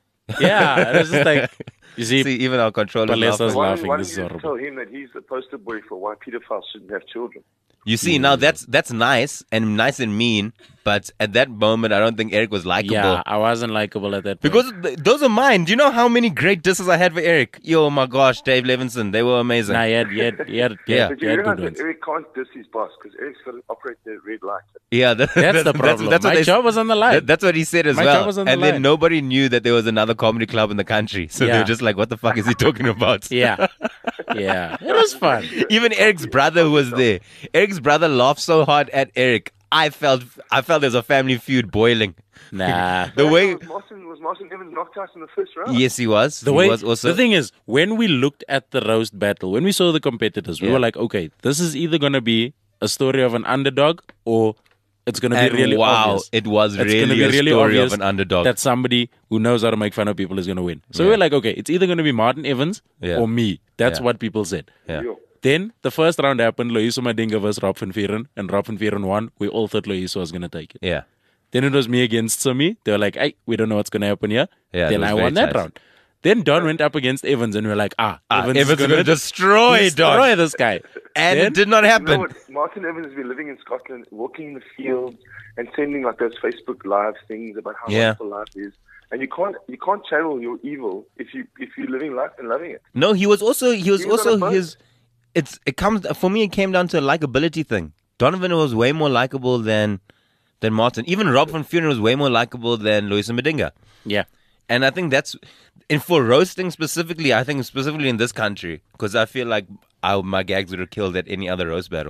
Speaker 3: Yeah, it was just like, you see,
Speaker 2: See, even our controller
Speaker 3: Palesa's
Speaker 2: laughing.
Speaker 4: Why,
Speaker 3: laughing.
Speaker 4: why
Speaker 3: This
Speaker 4: don't
Speaker 3: is
Speaker 4: you
Speaker 3: horrible.
Speaker 4: tell him that he's the poster boy for why pedophiles shouldn't have children?
Speaker 2: You see, now that's that's nice and nice and mean, but at that moment, I don't think Eric was likable.
Speaker 3: yeah, I wasn't likable at that point.
Speaker 2: Because th- those are mine. Do you know how many great disses I had for Eric? Yo, my gosh, Dave Levinson, they were amazing.
Speaker 3: Nah, he had, he had, he had, he
Speaker 2: Yeah.
Speaker 3: had,
Speaker 4: But
Speaker 3: he
Speaker 4: you
Speaker 3: had
Speaker 4: realize
Speaker 3: good
Speaker 4: that
Speaker 3: ones.
Speaker 4: Eric can't diss his boss because Eric's got to operate the red light.
Speaker 2: Yeah, that,
Speaker 3: That's the problem.
Speaker 2: That's, what
Speaker 3: My
Speaker 2: they-
Speaker 3: job was on the line.
Speaker 2: that- that's what he said as
Speaker 3: My
Speaker 2: well.
Speaker 3: job was on the
Speaker 2: and then
Speaker 3: line.
Speaker 2: nobody knew that there was another comedy club in the country, so they
Speaker 3: Yeah.
Speaker 2: were just like, "What the fuck is he talking about?"
Speaker 3: Yeah, yeah, it was fun.
Speaker 2: Even Eric's brother who was there. Eric's brother laughed so hard at Eric. I felt, I felt there's a family feud boiling.
Speaker 3: Nah.
Speaker 2: The way,
Speaker 4: was Martin, was Martin Evans knocked out in the first round?
Speaker 2: yes, he was.
Speaker 3: The
Speaker 2: he
Speaker 3: way
Speaker 2: was also.
Speaker 3: the thing is, when we looked at the roast battle, when we saw the competitors, we
Speaker 2: Yeah.
Speaker 3: were like, okay, this is either gonna be a story of an underdog or it's gonna
Speaker 2: and
Speaker 3: be really
Speaker 2: wow,
Speaker 3: obvious.
Speaker 2: it was
Speaker 3: It's
Speaker 2: really
Speaker 3: gonna be
Speaker 2: a
Speaker 3: really
Speaker 2: story
Speaker 3: obvious
Speaker 2: of an underdog.
Speaker 3: that somebody who knows how to make fun of people is gonna win. So
Speaker 2: Yeah.
Speaker 3: we were like, okay, it's either gonna be Martin Evans
Speaker 2: Yeah.
Speaker 3: or me. That's
Speaker 2: Yeah.
Speaker 3: what people said.
Speaker 2: yeah.
Speaker 4: Yo.
Speaker 3: Then the first round happened, Loyiso Madinga versus Rob van Vieren, and Rob van Vieren won. We all thought Loyiso was going to take it.
Speaker 2: Yeah.
Speaker 3: Then it was me against Sumi. They were like, hey, we don't know what's going to happen here.
Speaker 2: Yeah, it
Speaker 3: then
Speaker 2: was
Speaker 3: I
Speaker 2: very
Speaker 3: won that
Speaker 2: tight.
Speaker 3: round. Then Don went up against Evans, and we were like, ah,
Speaker 2: Ah,
Speaker 3: Evans,
Speaker 2: Evans
Speaker 3: is
Speaker 2: is
Speaker 3: going
Speaker 2: gonna
Speaker 3: to
Speaker 2: destroy
Speaker 3: destroy
Speaker 2: Don.
Speaker 3: this guy.
Speaker 2: And
Speaker 3: Then-
Speaker 2: it did not
Speaker 4: You know
Speaker 2: happen.
Speaker 4: what? Martin Evans has been living in Scotland, walking in the field and sending like those Facebook live things about how
Speaker 2: Yeah.
Speaker 4: wonderful life is. And you can't you can't channel your evil if you if you're living life and loving it.
Speaker 2: No, he was also he was
Speaker 4: He was on a
Speaker 2: also
Speaker 4: boat.
Speaker 2: his. It's it comes for me. It came down to a likability thing. Donovan was way more likable than than Martin. Even Rob van Vuuren was way more likable than Loyiso Madinga.
Speaker 3: Yeah.
Speaker 2: And I think that's, and for roasting specifically, I think specifically in this country, because I feel like I, my gags would have killed at any other roast battle.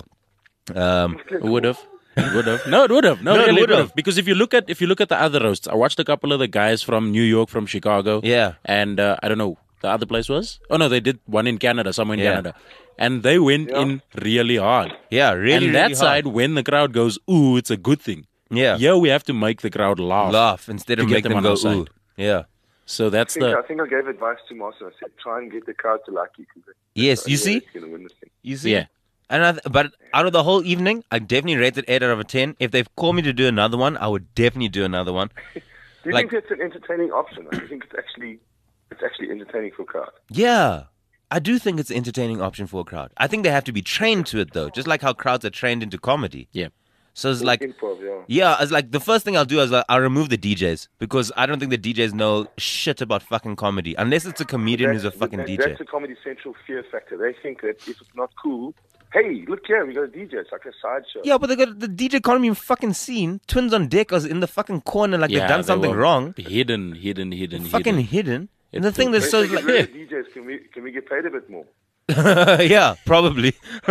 Speaker 2: Um,
Speaker 3: It would have. It would have. No, it would have. No,
Speaker 2: No, it
Speaker 3: really, it
Speaker 2: would
Speaker 3: would
Speaker 2: have.
Speaker 3: have. Because if you look at if you look at the other roasts, I watched a couple of the guys from New York, from Chicago.
Speaker 2: Yeah.
Speaker 3: And uh, I don't know the other place was. Oh no, they did one in Canada, somewhere in
Speaker 2: Yeah.
Speaker 3: Canada, and they went
Speaker 4: Yeah.
Speaker 3: in really hard.
Speaker 2: yeah, really,
Speaker 3: and
Speaker 2: really
Speaker 3: that
Speaker 2: hard.
Speaker 3: side, when the crowd goes, ooh, it's a good thing.
Speaker 2: Yeah.
Speaker 3: Here we have to make the crowd laugh.
Speaker 2: laugh instead
Speaker 3: to
Speaker 2: of
Speaker 3: get
Speaker 2: make
Speaker 3: them
Speaker 2: them
Speaker 3: on
Speaker 2: go
Speaker 3: our side.
Speaker 2: ooh. Yeah.
Speaker 3: So
Speaker 4: I
Speaker 3: that's
Speaker 4: think, I
Speaker 3: the
Speaker 4: think I gave advice to Martin. I said, try and get the crowd to like you. 'cause that's
Speaker 2: Yes,
Speaker 4: the
Speaker 2: you
Speaker 4: only way
Speaker 2: see?
Speaker 4: that's gonna win this thing.
Speaker 2: You see?
Speaker 3: Yeah.
Speaker 2: And I, th- but out of the whole evening, I definitely rated eight out of a ten. If they've called me to do another one, I would definitely do another one.
Speaker 4: Do you
Speaker 2: Like-
Speaker 4: think it's an entertaining option? I think it's actually it's actually entertaining for a crowd.
Speaker 2: Yeah. I do think it's an entertaining option for a crowd. I think they have to be trained to it though, just like how crowds are trained into comedy.
Speaker 3: yeah.
Speaker 2: So it's like
Speaker 4: Improv, yeah.
Speaker 2: yeah, it's like the first thing I'll do is like, I'll remove the D Js because I don't think the D Js know shit about fucking comedy unless it's a comedian who's a
Speaker 4: That's-
Speaker 2: fucking
Speaker 4: that-
Speaker 2: D J.
Speaker 4: That's a Comedy Central fear factor. They think that if it's not cool, hey, look here, we got a D J. It's like a sideshow.
Speaker 2: Yeah, but they got the D J can't even fucking seen. Twins on deck is in the fucking corner like
Speaker 3: yeah,
Speaker 2: they've done
Speaker 3: they
Speaker 2: something
Speaker 3: were
Speaker 2: wrong.
Speaker 3: Hidden, hidden, hidden,
Speaker 2: Fucking
Speaker 3: hidden.
Speaker 2: hidden. And
Speaker 3: It
Speaker 2: the thing
Speaker 3: took-
Speaker 2: that's
Speaker 4: If
Speaker 2: so
Speaker 4: they get
Speaker 2: like
Speaker 4: rid of D Js, can we can we get paid a bit more?
Speaker 2: yeah, probably.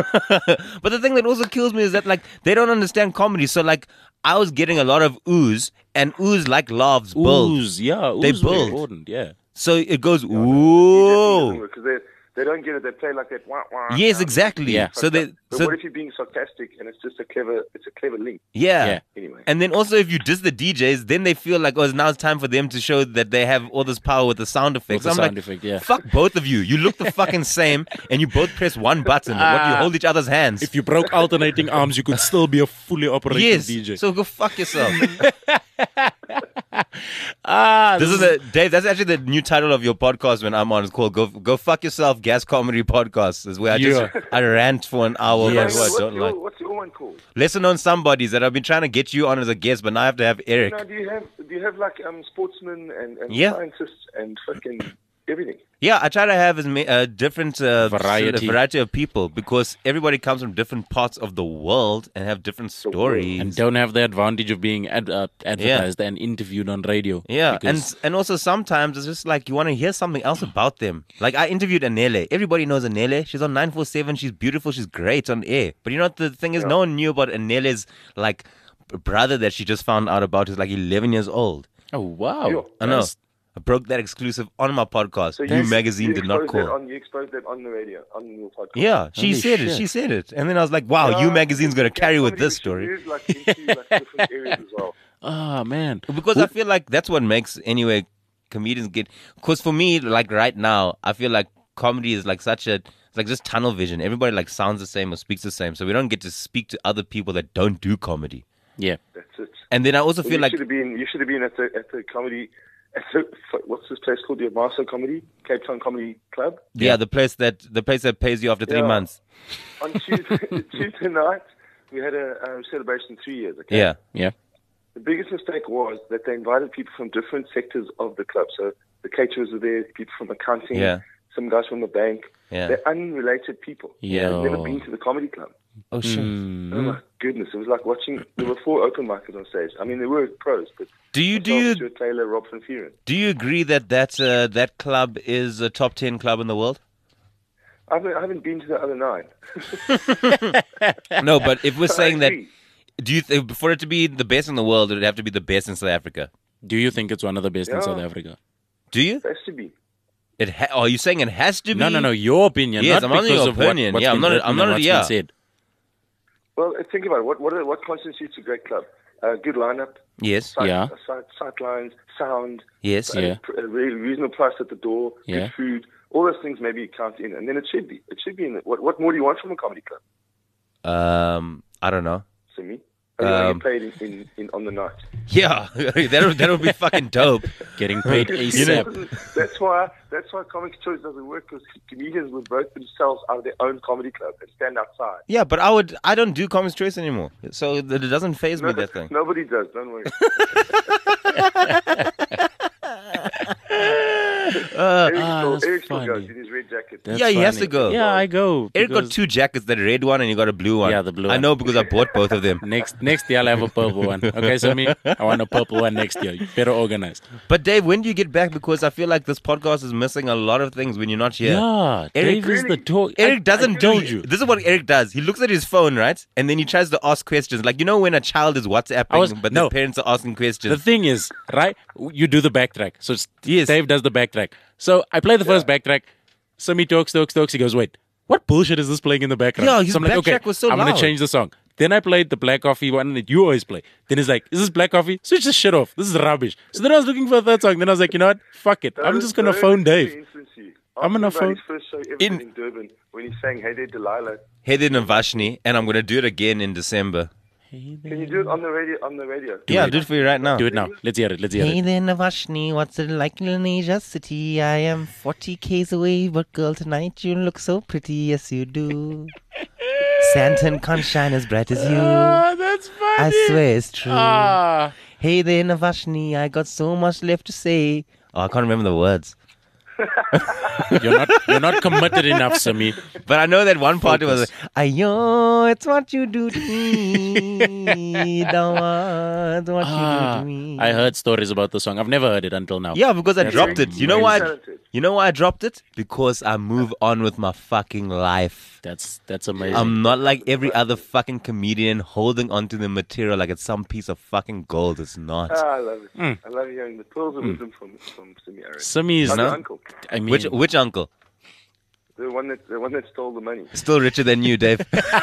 Speaker 2: But the thing that also kills me is that like they don't understand comedy. So like I was getting a lot of oohs, and oohs like laughs build.
Speaker 3: Ooze, yeah, ooze
Speaker 2: They
Speaker 3: was
Speaker 2: build.
Speaker 3: important, yeah.
Speaker 2: So it goes ooh.
Speaker 4: Because they they don't get it. They play like that. Wah, wah,
Speaker 2: Yes,
Speaker 4: sound.
Speaker 2: exactly.
Speaker 3: Yeah.
Speaker 2: So they
Speaker 4: But
Speaker 2: so
Speaker 4: what if you're being sarcastic and it's just a clever it's a clever link
Speaker 2: yeah.
Speaker 3: Yeah.
Speaker 4: anyway?
Speaker 2: And then also if you diss the D Js, then they feel like, oh, now it's time for them to show that they have all this power with the sound effects.
Speaker 3: the
Speaker 2: I'm
Speaker 3: sound
Speaker 2: like,
Speaker 3: effect, yeah.
Speaker 2: fuck both of you. You look the fucking same, and you both press one button. what you
Speaker 3: Ah.
Speaker 2: hold each other's hands.
Speaker 3: If you broke alternating arms, you could still be a fully operating
Speaker 2: yes.
Speaker 3: D J.
Speaker 2: So go fuck yourself.
Speaker 3: ah,
Speaker 2: This is a Dave. That's actually the new title of your podcast when I'm on. It's called "Go Go Fuck Yourself." Gas Comedy Podcast is where I just
Speaker 3: Yeah.
Speaker 2: I rant for an hour
Speaker 3: Yes.
Speaker 2: about who I
Speaker 4: what's,
Speaker 2: don't
Speaker 4: your,
Speaker 2: like.
Speaker 4: what's your one called?
Speaker 2: Lesser known somebodies that I've been trying to get you on as a guest, but now I have to have Eric.
Speaker 4: Now, do you have do you have like um sportsmen and, and
Speaker 2: Yeah.
Speaker 4: scientists and fucking everything?
Speaker 2: Yeah, I try to have as ma- uh, different uh,
Speaker 3: Variety.
Speaker 2: a variety of people because everybody comes from different parts of the world and have different
Speaker 4: world.
Speaker 2: stories.
Speaker 3: and don't have the advantage of being ad, uh, advertised and interviewed on radio.
Speaker 2: Yeah,
Speaker 3: because-
Speaker 2: and and also sometimes it's just like you want to hear something else about them. Like I interviewed Anele. Everybody knows Anele. She's on nine four seven. She's beautiful. She's great on air. But you know what the thing is? No one knew about Anele's like brother that she just found out about. Who's like eleven years old.
Speaker 3: oh wow,
Speaker 4: Yeah.
Speaker 2: I know.
Speaker 3: That's-
Speaker 2: I broke that exclusive on my podcast.
Speaker 4: So
Speaker 2: You Magazine
Speaker 4: you
Speaker 2: did not
Speaker 4: exposed that
Speaker 2: call.
Speaker 4: On, you exposed that on the radio, on your podcast.
Speaker 2: Yeah, she
Speaker 3: Holy
Speaker 2: said it.
Speaker 3: shit.
Speaker 2: She said it. And then I was like, wow,
Speaker 4: Yeah,
Speaker 2: You Magazine's going to
Speaker 4: yeah,
Speaker 2: carry with
Speaker 4: comedy,
Speaker 2: this
Speaker 4: we should
Speaker 2: story.
Speaker 4: move, like, into, like, different areas as well.
Speaker 3: Ah man,
Speaker 2: Because I feel like that's what makes, anyway, comedians get. Because for me, like right now, I feel like comedy is like such a. It's like just tunnel vision. Everybody like sounds the same or speaks the same. So we don't get to speak to other people that don't do comedy.
Speaker 3: yeah,
Speaker 4: That's it.
Speaker 2: And then I also
Speaker 4: Well,
Speaker 2: feel
Speaker 4: you
Speaker 2: like.
Speaker 4: should have been. You should have been at the at the comedy. At the, what's this place called? The Marso Comedy, Cape Town Comedy Club.
Speaker 2: Yeah, the place that the place that pays you after three
Speaker 4: Yeah.
Speaker 2: months.
Speaker 4: On Tuesday, Tuesday night, we had a, a celebration three years. Okay.
Speaker 2: Yeah.
Speaker 3: yeah,
Speaker 4: The biggest mistake was that they invited people from different sectors of the club. So the caterers were there, people from accounting,
Speaker 2: Yeah.
Speaker 4: some guys from the bank.
Speaker 2: Yeah.
Speaker 4: They're unrelated people.
Speaker 3: Yeah.
Speaker 4: They've never been to the comedy club.
Speaker 2: Oh shit.
Speaker 3: Mm.
Speaker 4: Oh my goodness, it was like watching. There were four open micers on stage. I mean, there were pros, but
Speaker 2: Do you do
Speaker 4: myself,
Speaker 2: you
Speaker 4: Stuart Taylor, Rob van Vuuren.
Speaker 2: do you agree that that uh, that club is a top ten club in the world?
Speaker 4: I haven't, I haven't been to the other nine.
Speaker 2: No, but if we're saying that,
Speaker 4: agree.
Speaker 2: do you th- for it to be the best in the world, it would have to be the best in South Africa?
Speaker 3: Do you think it's one of the best in
Speaker 4: Yeah.
Speaker 3: South Africa?
Speaker 2: Do you?
Speaker 4: It has to be.
Speaker 2: It ha- oh, are you saying it has to be?
Speaker 3: No, no, no. Your opinion.
Speaker 2: Yes,
Speaker 3: not
Speaker 2: I'm on
Speaker 3: because
Speaker 2: your
Speaker 3: of what-
Speaker 2: opinion.
Speaker 3: what's
Speaker 2: Yeah, I'm
Speaker 3: been
Speaker 2: not-
Speaker 3: written
Speaker 2: I'm not-
Speaker 3: and what's been
Speaker 2: yeah.
Speaker 3: said.
Speaker 4: Well, think about it. What what, what constitutes a great club? A good lineup,
Speaker 2: Yes.
Speaker 4: sight,
Speaker 3: Yeah.
Speaker 4: uh, sight, sight lines, sound,
Speaker 2: Yes.
Speaker 4: a,
Speaker 3: Yeah.
Speaker 4: pr- a really reasonable price at the door,
Speaker 3: Yeah.
Speaker 4: good food, all those things maybe count in, and then it should be. It should be in. The, what what more do you want from a comedy club?
Speaker 2: Um, I don't know.
Speaker 4: See me? Are you, are
Speaker 2: Um,
Speaker 4: you paid in, in, in on the night?
Speaker 2: Yeah, that would that would be fucking dope.
Speaker 3: Getting paid ASAP.
Speaker 4: That's why that's why Comic Choice doesn't work, because comedians would vote themselves out of their own comedy club and stand outside.
Speaker 2: Yeah, but I would. I don't do Comics Choice anymore, so it doesn't phase me. That thing.
Speaker 4: Nobody does. Don't worry.
Speaker 2: Uh,
Speaker 4: Eric
Speaker 3: ah,
Speaker 4: still,
Speaker 3: that's
Speaker 4: Eric still
Speaker 3: funny.
Speaker 4: goes in his red jacket.
Speaker 3: That's
Speaker 2: Yeah, he has
Speaker 3: funny.
Speaker 2: to go.
Speaker 3: Yeah, I go.
Speaker 2: Eric got
Speaker 3: because
Speaker 2: two jackets, the red one and you got a blue one.
Speaker 3: Yeah, the blue
Speaker 2: I
Speaker 3: one.
Speaker 2: know because I bought both of them.
Speaker 3: Next, next year I'll have a purple one. Okay, so me, I want a purple one next year. Better organized.
Speaker 2: But Dave, when do you get back? Because I feel like this podcast is missing a lot of things when you're not here.
Speaker 3: Yeah,
Speaker 2: Eric
Speaker 3: Dave is the
Speaker 4: really-
Speaker 3: talk.
Speaker 2: Eric
Speaker 3: I-
Speaker 2: doesn't
Speaker 3: I
Speaker 2: do.
Speaker 3: told you.
Speaker 2: This is what Eric does. He looks at his phone, right, and then he tries to ask questions. Like, you know, when a child is WhatsApping,
Speaker 3: I was-
Speaker 2: but
Speaker 3: no.
Speaker 2: the parents are asking questions.
Speaker 3: The thing is, right? You do the backtrack. So it's-
Speaker 2: Yes.
Speaker 3: Dave does the backtrack. So I play the first backtrack. Simi talks, talks, talks. He goes, wait, what bullshit is this playing in the background?
Speaker 2: Yeah, his
Speaker 3: so I'm like,
Speaker 2: backtrack
Speaker 3: okay,
Speaker 2: was so
Speaker 3: I'm going
Speaker 2: loud.
Speaker 3: to change the song. Then I played the Black Coffee one that you always play. Then he's like, is this Black Coffee? Switch this shit off. This is rubbish. So then I was looking for a third song. Then I was like, you know what? Fuck it. I'm
Speaker 4: Don't-
Speaker 3: just going to
Speaker 4: don't
Speaker 3: phone
Speaker 4: let
Speaker 3: Dave.
Speaker 4: me influence you.
Speaker 3: I'm gonna
Speaker 4: Ask him about
Speaker 3: phone-
Speaker 4: his first show ever
Speaker 2: In-
Speaker 4: in, Durban when he sang "Hey There, Delilah."
Speaker 2: Hey there, Navashni, and I'm going to do it again in December.
Speaker 4: Can you do it on the radio? On the radio?
Speaker 2: yeah, I'll do it for you right now.
Speaker 3: Do it now. Let's hear it. Let's hear
Speaker 2: Hey
Speaker 3: it.
Speaker 2: there, Navashni, what's it like in Asia City? I am forty k's away, but girl, tonight you look so pretty, yes you do. Santa can't shine as bright as you.
Speaker 3: Ah, that's funny.
Speaker 2: I swear it's true.
Speaker 3: Ah.
Speaker 2: Hey there, Navashni, I got so much left to say. Oh, I can't remember the words.
Speaker 3: You're not you're not committed enough, Simi.
Speaker 2: But I know that one part was
Speaker 3: Focus.
Speaker 2: like, Ayo, it's what you do to me. Dawad, what you do
Speaker 3: Ah,
Speaker 2: to me.
Speaker 3: I heard stories about the song. I've never heard it until now.
Speaker 2: Yeah, because I
Speaker 3: That's
Speaker 2: dropped it. You know
Speaker 4: very
Speaker 2: why?
Speaker 4: talented.
Speaker 2: You know why I dropped it? Because I move on with my fucking life.
Speaker 3: That's that's amazing.
Speaker 2: I'm not like every other fucking comedian holding onto the material like it's some piece of fucking gold. It's not.
Speaker 4: Ah, I love it.
Speaker 3: Mm.
Speaker 4: I love hearing the pearls of wisdom from from Simi Eric.
Speaker 3: Simi is
Speaker 4: Like your
Speaker 2: no?
Speaker 4: uncle,
Speaker 3: I mean,
Speaker 2: Which which uncle?
Speaker 4: the one that the one that stole the money.
Speaker 2: Still richer than you, Dave.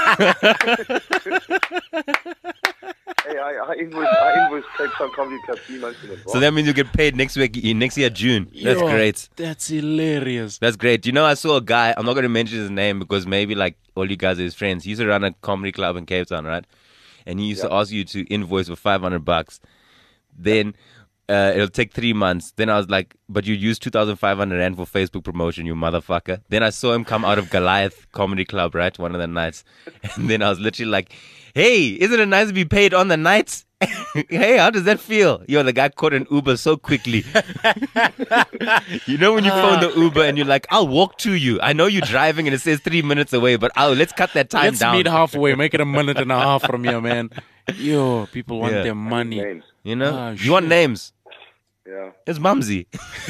Speaker 4: Hey, I, I invoiced I invoiced Cape Town Comedy Club three months in advance.
Speaker 2: So that means you get paid next week, next year June. That's
Speaker 3: yo,
Speaker 2: great.
Speaker 3: That's hilarious.
Speaker 2: That's great. You know, I saw a guy. I'm not going to mention his name because maybe like all you guys are his friends. He used to run a comedy club in Cape Town, right? And he used to ask you to invoice for five hundred bucks. Then uh, it'll take three months. Then I was like, but you use two thousand five hundred rand for Facebook promotion, you motherfucker. Then I saw him come out of Goliath Comedy Club, right? One of the nights. And then I was literally like, hey, isn't it nice to be paid on the nights? Hey, how does that feel? Yo, the guy caught an Uber so quickly. You know when you phone the Uber and you're like, I'll walk to you. I know you're driving and it says three minutes away, but oh, let's cut that time
Speaker 3: Let's
Speaker 2: down.
Speaker 3: meet halfway. Make it a minute and a half from here, man. Yo, people want
Speaker 2: Yeah.
Speaker 3: their money.
Speaker 4: Names.
Speaker 2: You know?
Speaker 3: Ah,
Speaker 2: you want
Speaker 3: shit.
Speaker 2: names?
Speaker 4: Yeah.
Speaker 2: It's Mumsy.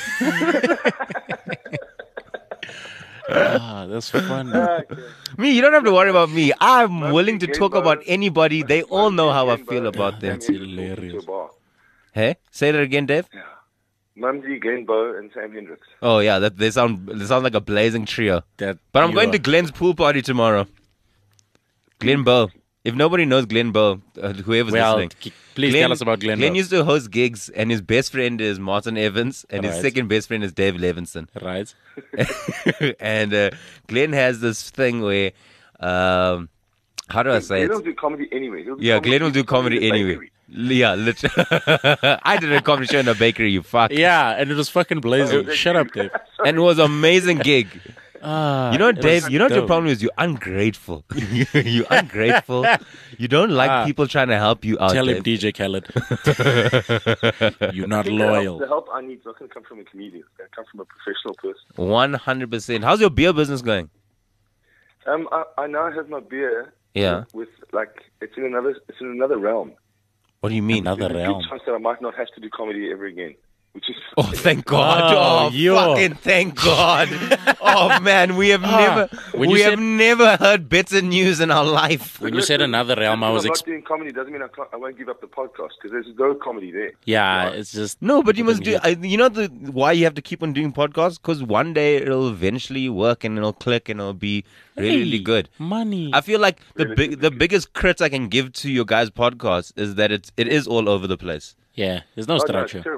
Speaker 3: Ah, that's funny.
Speaker 4: Okay.
Speaker 2: Me, you don't have to worry about me. I'm
Speaker 4: Mumsy,
Speaker 2: willing to
Speaker 4: Game
Speaker 2: talk
Speaker 4: Boy.
Speaker 2: about anybody. They all know how I
Speaker 4: Game
Speaker 2: feel
Speaker 4: Boy,
Speaker 2: about them.
Speaker 3: That's
Speaker 4: Sam Hendricks
Speaker 3: hilarious.
Speaker 4: walking to a bar.
Speaker 2: Hey, say that again, Dave.
Speaker 4: Mumsy, Glenn Bow, and Sam Hendricks.
Speaker 2: Oh yeah, that they sound they sound like a blazing trio.
Speaker 3: That,
Speaker 2: But I'm
Speaker 3: you
Speaker 2: going
Speaker 3: are-
Speaker 2: to Glenn's pool party tomorrow. Glenn Bow. If nobody knows Glenn Bow, uh, whoever's
Speaker 3: Well,
Speaker 2: listening.
Speaker 3: k- please
Speaker 2: Glenn,
Speaker 3: tell us about Glenn.
Speaker 2: Glenn
Speaker 3: Bow.
Speaker 2: used to host gigs, and his best friend is Martin Evans, and his
Speaker 3: Right.
Speaker 2: second best friend is Dave Levinson.
Speaker 3: Right?
Speaker 2: And uh, Glenn has this thing where, um, how do I say
Speaker 4: Glenn
Speaker 2: it?
Speaker 4: will do comedy anyway. He'll do
Speaker 2: Yeah,
Speaker 4: comedy
Speaker 2: Glenn will do
Speaker 4: in
Speaker 2: comedy
Speaker 4: the
Speaker 2: anyway.
Speaker 4: bakery.
Speaker 2: Yeah, literally. I did a comedy show in a bakery, you fuck.
Speaker 3: Yeah, and it was fucking blazing.
Speaker 4: Oh,
Speaker 3: Shut up, Dave.
Speaker 2: And it was an amazing gig.
Speaker 3: Ah,
Speaker 2: You know,
Speaker 3: it
Speaker 2: Dave,
Speaker 3: was
Speaker 2: you know what your
Speaker 3: dope.
Speaker 2: problem is? You're ungrateful. You're ungrateful. You don't like
Speaker 3: Ah.
Speaker 2: people trying to help you out.
Speaker 3: Tell him,
Speaker 2: Dave.
Speaker 3: D J Khaled. You're not
Speaker 4: The help,
Speaker 3: loyal.
Speaker 4: the help I need is not going to come from a comedian. It's going to come from a professional person.
Speaker 2: one hundred percent. How's your beer business going?
Speaker 4: Um, I, I now have my beer.
Speaker 2: Yeah.
Speaker 4: With, with like it's in another it's in another realm.
Speaker 2: What do you mean?
Speaker 3: Another
Speaker 4: There's a
Speaker 3: realm.
Speaker 4: good chance that I might not have to do comedy ever again. Which is
Speaker 2: Oh, thank God.
Speaker 3: Oh,
Speaker 2: Oh,
Speaker 3: yo.
Speaker 2: fucking thank God. Oh, man, we have never
Speaker 3: when you
Speaker 2: we
Speaker 3: said-
Speaker 2: have never heard better news in our life.
Speaker 3: When you said another realm, I was
Speaker 4: I'm
Speaker 3: ex-
Speaker 4: not doing comedy doesn't mean I, can't, I won't give up the podcast because there's no comedy there.
Speaker 3: yeah, it's just
Speaker 2: No, but you must do.
Speaker 3: Didn't
Speaker 2: I, you know the why you have to keep on doing podcasts? Because one day it'll eventually work and it'll click and it'll be really, really
Speaker 3: Hey,
Speaker 2: good.
Speaker 3: Money.
Speaker 2: I feel like the
Speaker 4: Really
Speaker 2: big,
Speaker 4: good.
Speaker 2: the biggest crit I can give to your guys' podcast is that it's it is all over the place.
Speaker 3: yeah, there's no
Speaker 4: Oh, no, it's
Speaker 3: structure.
Speaker 4: terrible.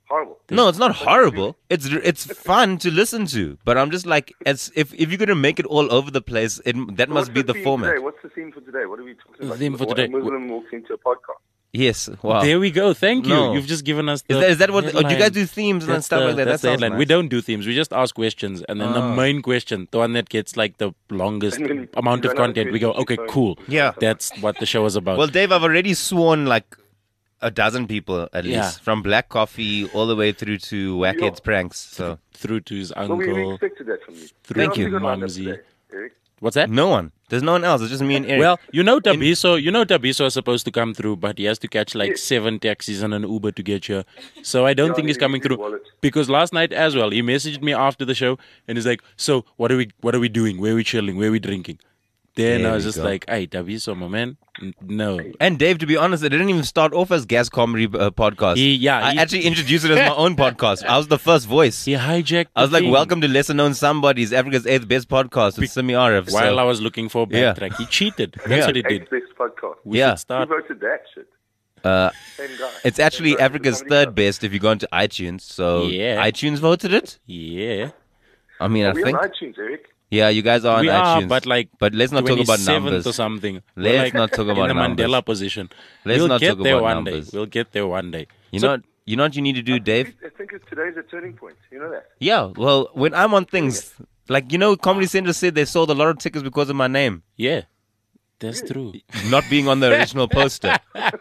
Speaker 4: horrible.
Speaker 2: No, it's not horrible. It's it's fun to listen to. But I'm just like, as if if you're gonna make it all over the place, it, that
Speaker 4: So
Speaker 2: must
Speaker 4: what's
Speaker 2: be the
Speaker 4: theme
Speaker 2: format.
Speaker 4: Today? What's the theme for today? What are we talking
Speaker 3: The
Speaker 4: about?
Speaker 3: theme for
Speaker 4: What-
Speaker 3: today-
Speaker 4: A Muslim walks into a podcast.
Speaker 2: Yes. Wow.
Speaker 3: There we go. Thank you.
Speaker 2: No.
Speaker 3: You've just given us the
Speaker 2: Is that, is that what? Oh, do you
Speaker 3: headline.
Speaker 2: guys do themes and
Speaker 3: That's
Speaker 2: stuff
Speaker 3: the,
Speaker 2: like that?
Speaker 3: That's
Speaker 2: That
Speaker 3: the
Speaker 2: sounds
Speaker 3: headline.
Speaker 2: nice.
Speaker 3: We don't do themes. We just ask questions, and then the
Speaker 2: Ah.
Speaker 3: main question, the one that gets like the longest
Speaker 4: And then
Speaker 3: amount
Speaker 4: you
Speaker 3: of
Speaker 4: run out of
Speaker 3: content, we go,
Speaker 4: questions,
Speaker 3: okay,
Speaker 4: you
Speaker 3: cool.
Speaker 4: phone-
Speaker 2: Yeah.
Speaker 3: That's what the show is about.
Speaker 2: Well, Dave, I've already sworn like a dozen people at
Speaker 3: Yeah.
Speaker 2: least, from Black Coffee all the way through to Wackhead's pranks. So
Speaker 3: Through to his
Speaker 4: Well, we, we
Speaker 3: uncle.
Speaker 4: expected that from you.
Speaker 3: Through
Speaker 2: Thank
Speaker 4: Who
Speaker 2: you.
Speaker 4: else we got lined up
Speaker 3: Mumsy.
Speaker 4: today, Eric?
Speaker 3: What's that?
Speaker 2: no one. There's no one else. It's just me and Eric.
Speaker 3: Well, you know Tabiso, you know Tabiso is supposed to come through, but he has to catch like
Speaker 4: Yeah.
Speaker 3: seven taxis and an Uber to get here. So I don't
Speaker 4: Yeah,
Speaker 3: think
Speaker 4: I
Speaker 3: he's
Speaker 4: need
Speaker 3: coming
Speaker 4: his
Speaker 3: through.
Speaker 4: wallet.
Speaker 3: Because last night as well, he messaged me after the show and he's like, "So what are we what are we doing? Where are we chilling? Where are we drinking?" Then
Speaker 2: There
Speaker 3: I was
Speaker 2: we
Speaker 3: just
Speaker 2: go.
Speaker 3: like, "Hey, Tabiso, my man, N- no."
Speaker 2: and Dave, to be honest, it didn't even start off as Gas Comedy uh, podcast.
Speaker 3: He- yeah,
Speaker 2: I
Speaker 3: he-
Speaker 2: actually introduced it as my own podcast. I was the first voice.
Speaker 3: He hijacked.
Speaker 2: I was
Speaker 3: the
Speaker 2: like,
Speaker 3: thing.
Speaker 2: "Welcome to Lesser Known Somebody's Africa's eighth best podcast with Simi Arif."
Speaker 3: While
Speaker 2: so,
Speaker 3: I was looking for a
Speaker 2: Yeah.
Speaker 3: backtrack, he cheated. That's
Speaker 2: Yeah.
Speaker 3: what he did.
Speaker 4: Eighth best podcast.
Speaker 3: We
Speaker 2: Yeah.
Speaker 3: should start.
Speaker 4: Who voted that shit?
Speaker 2: uh,
Speaker 4: Same guy.
Speaker 2: it's actually
Speaker 4: Same guy.
Speaker 2: Africa's
Speaker 4: Comedy
Speaker 2: third
Speaker 4: Club.
Speaker 2: best if you go into iTunes. So
Speaker 3: Yeah.
Speaker 2: iTunes voted it.
Speaker 3: Yeah,
Speaker 2: I mean,
Speaker 4: Are
Speaker 2: I
Speaker 4: we
Speaker 2: think.
Speaker 4: on iTunes, Eric?
Speaker 2: Yeah, you guys are on
Speaker 3: we
Speaker 2: iTunes.
Speaker 3: are, but like,
Speaker 2: but let's not talk about
Speaker 3: twenty-seventh
Speaker 2: numbers.
Speaker 3: or something. We're
Speaker 2: Let's
Speaker 3: like
Speaker 2: not talk about
Speaker 3: in the
Speaker 2: numbers.
Speaker 3: Mandela position.
Speaker 2: Let's
Speaker 3: we'll
Speaker 2: not
Speaker 3: get
Speaker 2: talk
Speaker 3: there
Speaker 2: about
Speaker 3: one
Speaker 2: numbers.
Speaker 3: day. We'll get there one day.
Speaker 2: You
Speaker 3: So-
Speaker 2: know, you know what you need to do, Dave?
Speaker 4: I think it's today's a turning point. You know that?
Speaker 2: Yeah. Well, when I'm on things like you know, Comedy Central said they sold a lot of tickets because of my name
Speaker 3: Yeah, that's true.
Speaker 2: not being on the original poster.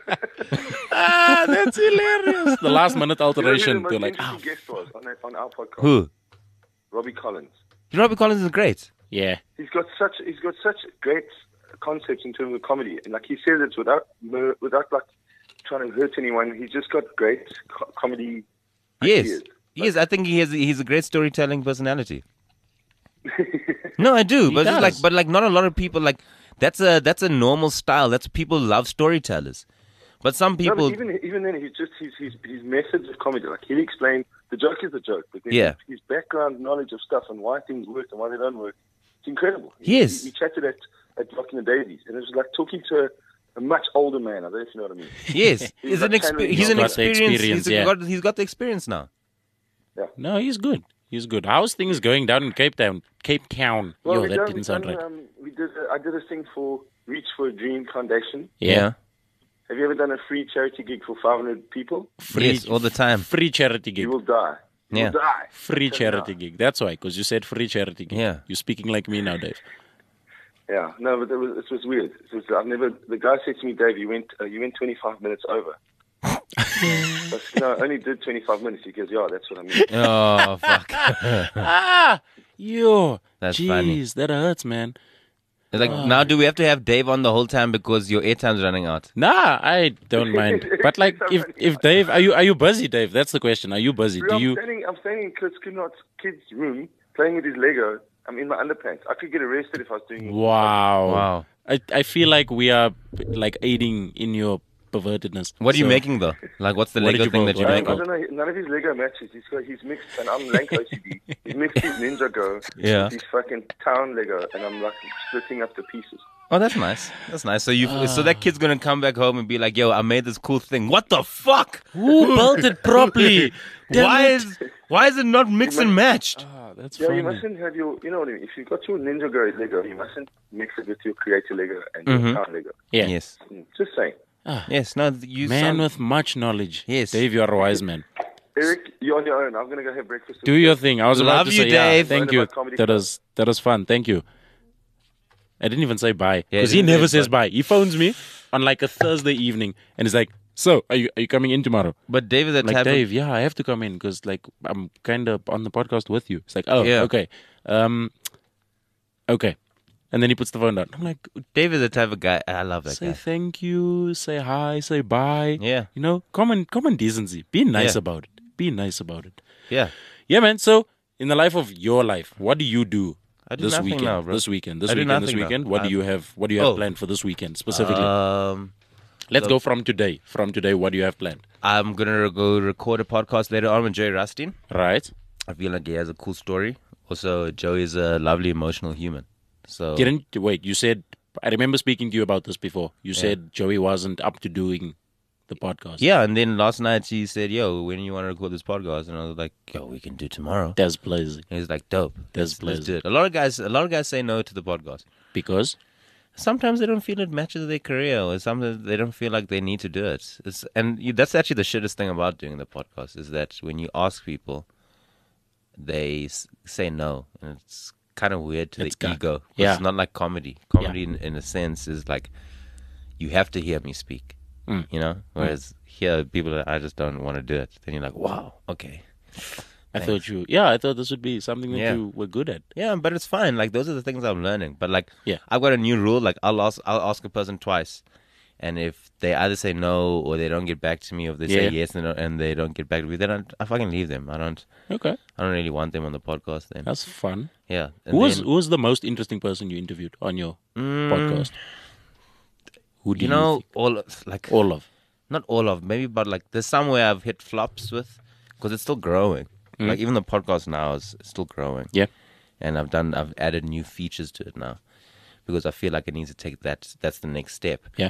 Speaker 3: ah, that's hilarious. The last minute
Speaker 4: You know who the
Speaker 3: alteration.
Speaker 4: most
Speaker 3: They're like, ah,
Speaker 4: interesting guest was on, that, on our podcast?
Speaker 2: Who?
Speaker 4: Robbie Collins.
Speaker 2: You know, Robbie Collins is great.
Speaker 3: yeah.
Speaker 4: He's got such he's got such great concepts in terms of comedy, and like he says it without without like trying to hurt anyone. He's just got great co- comedy.
Speaker 2: Yes.
Speaker 4: ideas.
Speaker 2: Yes, I think he has. He's a great storytelling personality. No, I do,
Speaker 3: He
Speaker 2: but it's like,
Speaker 3: does.
Speaker 2: but like, not a lot of people like. That's a that's a normal style. That's people love storytellers, but some
Speaker 4: No,
Speaker 2: people.
Speaker 4: but even even then, he's just his his his methods of comedy. Like he'll explain the joke is a joke, but then
Speaker 2: Yeah.
Speaker 4: his, his background knowledge of stuff and why things work and why they don't work, it's incredible.
Speaker 2: Yes.
Speaker 4: He, he chatted at at Rock in the Daisies, and it was like talking to a, a much older man. I don't know if you know what I mean.
Speaker 2: Yes,
Speaker 4: He's
Speaker 2: he's an
Speaker 4: like
Speaker 2: exper-
Speaker 4: channeling
Speaker 2: he's an
Speaker 3: Got the
Speaker 2: experience.
Speaker 3: experience,
Speaker 2: He's
Speaker 3: yeah.
Speaker 2: got he's got the experience now.
Speaker 3: No, he's good. He's good. How's things going down in Cape Town? Cape Town.
Speaker 4: Well,
Speaker 3: Yo,
Speaker 4: we
Speaker 3: that
Speaker 4: done,
Speaker 3: didn't
Speaker 4: we
Speaker 3: sound
Speaker 4: done,
Speaker 3: right.
Speaker 4: um, we did. A, I did a thing for Reach for a Dream Foundation.
Speaker 3: Yeah.
Speaker 4: Have you ever done a free charity gig for five hundred people?
Speaker 3: Free,
Speaker 2: Yes, all the time.
Speaker 3: Free charity gig.
Speaker 4: You will die. You
Speaker 2: Yeah.
Speaker 4: will die.
Speaker 3: Free
Speaker 4: Tell you
Speaker 3: charity gig. That's why, because you said free charity gig.
Speaker 2: Yeah.
Speaker 3: You're speaking like me now, Dave.
Speaker 4: Yeah, no, but it was, it was weird. It was, I've never. The guy said to me, "Dave, you went, uh, you went twenty-five minutes over." I said, no, I only did twenty-five minutes. He goes, "Yeah, that's what I mean."
Speaker 2: Oh fuck!
Speaker 3: ah! Yo.
Speaker 2: That's
Speaker 3: Jeez,
Speaker 2: funny.
Speaker 3: that hurts, man.
Speaker 2: It's like now, do we have to have Dave on the whole time because your airtime's running out?
Speaker 3: Nah, I don't mind. But like, if if Dave, are you are you busy, Dave? That's the question. Are you busy?
Speaker 4: Bro,
Speaker 3: Do
Speaker 4: I'm
Speaker 3: you?
Speaker 4: standing, I'm standing in Chris Kunart's kid's room playing with his Lego. I'm in my underpants. I could get arrested if I was doing it.
Speaker 3: Wow.
Speaker 2: Wow.
Speaker 3: I I feel like we are like aiding in your pervertedness.
Speaker 2: What are you
Speaker 3: So-
Speaker 2: making though? Like, what's the
Speaker 3: What did
Speaker 2: Lego
Speaker 3: you
Speaker 2: thing
Speaker 3: build?
Speaker 2: that you're
Speaker 3: What
Speaker 4: I, I
Speaker 3: did you
Speaker 2: making?
Speaker 4: don't know. None of his Lego matches. He's got, he's mixed, and I'm Lank O C D. He's mixed his Ninja Go
Speaker 2: Yeah.
Speaker 4: with his fucking town Lego, and I'm like splitting up the pieces.
Speaker 2: Oh, that's nice. That's nice. So you, so that kid's gonna come back home and be like, "Yo, I made this cool thing. What the fuck?
Speaker 3: Who built it properly? Damn
Speaker 2: Why
Speaker 3: it.
Speaker 2: is why is it not mixed and matched?"
Speaker 3: Ah, that's
Speaker 4: Yeah,
Speaker 3: funny.
Speaker 4: you mustn't have your, you know what I mean? If you've got your Ninja Go Lego, you mustn't mix it with your Creator Lego and
Speaker 2: Mhm.
Speaker 4: your town Lego.
Speaker 3: Yeah.
Speaker 2: Yes.
Speaker 4: Mm, Just saying.
Speaker 2: Yes. No. You
Speaker 3: Man
Speaker 2: sound-
Speaker 3: with much knowledge.
Speaker 2: Yes.
Speaker 3: Dave, you're a wise man.
Speaker 4: Eric, you're on your own. I'm going to go have breakfast. with
Speaker 3: Do your thing. I was about
Speaker 2: Love
Speaker 3: to
Speaker 2: you,
Speaker 3: say, yeah,
Speaker 2: Dave.
Speaker 3: thank
Speaker 4: Learn
Speaker 3: you.
Speaker 4: about comedy
Speaker 3: That
Speaker 4: club.
Speaker 3: was that was fun. Thank you. I didn't even say bye
Speaker 2: Yeah,
Speaker 3: because
Speaker 2: he
Speaker 3: he
Speaker 2: didn't
Speaker 3: never
Speaker 2: say
Speaker 3: says bye. He phones me on like a Thursday evening and he's like, "So, are you are you coming in tomorrow?"
Speaker 2: But Dave is the
Speaker 3: I'm like,
Speaker 2: type of-
Speaker 3: Dave, yeah, I have to come in because like I'm kind of on the podcast with you. It's like, oh,
Speaker 2: Yeah.
Speaker 3: okay, um, okay, and then he puts the phone down. I'm like,
Speaker 2: Dave is the type of guy. I love that
Speaker 3: say
Speaker 2: guy.
Speaker 3: thank you, say hi, say bye.
Speaker 2: Yeah.
Speaker 3: You know, common common decency. Be nice
Speaker 2: Yeah.
Speaker 3: about it. Be nice about it.
Speaker 2: Yeah.
Speaker 3: Yeah, man. So, in the life of your life, what do you do
Speaker 2: I do
Speaker 3: this
Speaker 2: nothing
Speaker 3: weekend?
Speaker 2: now, bro.
Speaker 3: This weekend, this
Speaker 2: I do
Speaker 3: weekend, this
Speaker 2: nothing now.
Speaker 3: weekend. What do
Speaker 2: I'm-
Speaker 3: you have? What do you have
Speaker 2: Oh.
Speaker 3: planned for this weekend specifically?
Speaker 2: Um,
Speaker 3: Let's
Speaker 2: so-
Speaker 3: go from today. From today, what do you have planned?
Speaker 2: I'm gonna go record a podcast later on with Joey Rustin.
Speaker 3: Right?
Speaker 2: I feel like he has a cool story. Also, Joey is a lovely, emotional human. So
Speaker 3: Didn't wait? You said I remember speaking to you about this before. You said Joey wasn't up to doing the podcast.
Speaker 2: Yeah, and then last night she said, "Yo, when you want to record this podcast?" And I was like, "Yo, we can do tomorrow."
Speaker 3: That's blazing.
Speaker 2: And he's like, "Dope,
Speaker 3: That's
Speaker 2: let's, let's do
Speaker 3: blazing.
Speaker 2: it." A lot of guys, a lot of guys say no to the podcast.
Speaker 3: Because
Speaker 2: Sometimes they don't feel it matches their career, or sometimes they don't feel like they need to do it. It's, and you, that's actually the shittest thing about doing the podcast is that when you ask people, they s- say no, and it's kind of weird to
Speaker 3: It's
Speaker 2: the
Speaker 3: got-
Speaker 2: ego.
Speaker 3: yeah.
Speaker 2: It's not like comedy. Comedy, in, in a sense, is like you have to hear me speak,
Speaker 3: Mm.
Speaker 2: you know. Whereas here, people are, I just don't want to do it. Then you're like, wow, okay.
Speaker 3: I thought you, yeah, I thought this would be something that
Speaker 2: Yeah.
Speaker 3: you were good at.
Speaker 2: Yeah, but it's fine. Like those are the things I'm learning. But like,
Speaker 3: Yeah.
Speaker 2: I've got a new rule. Like I'll ask, I'll ask a person twice, and if they either say no or they don't get back to me, or if they say
Speaker 3: Yeah.
Speaker 2: yes and, they don't- and they don't get back to me, then I, I fucking leave them. I don't,
Speaker 3: Okay,
Speaker 2: I don't really want them on the podcast. Then
Speaker 3: that's fun.
Speaker 2: yeah. And
Speaker 3: Who was
Speaker 2: then,
Speaker 3: who was the most interesting person you interviewed on your
Speaker 2: Mm,
Speaker 3: podcast? Who do
Speaker 2: you
Speaker 3: you,
Speaker 2: know,
Speaker 3: think?
Speaker 2: all of- like
Speaker 3: all of?
Speaker 2: not all of maybe, but like there's some where I've hit flops with because it's still growing.
Speaker 3: Mm.
Speaker 2: Like even the podcast now is still growing.
Speaker 3: Yeah.
Speaker 2: And I've done, I've added new features to it now because I feel like it needs to take that. That's the next step.
Speaker 3: Yeah.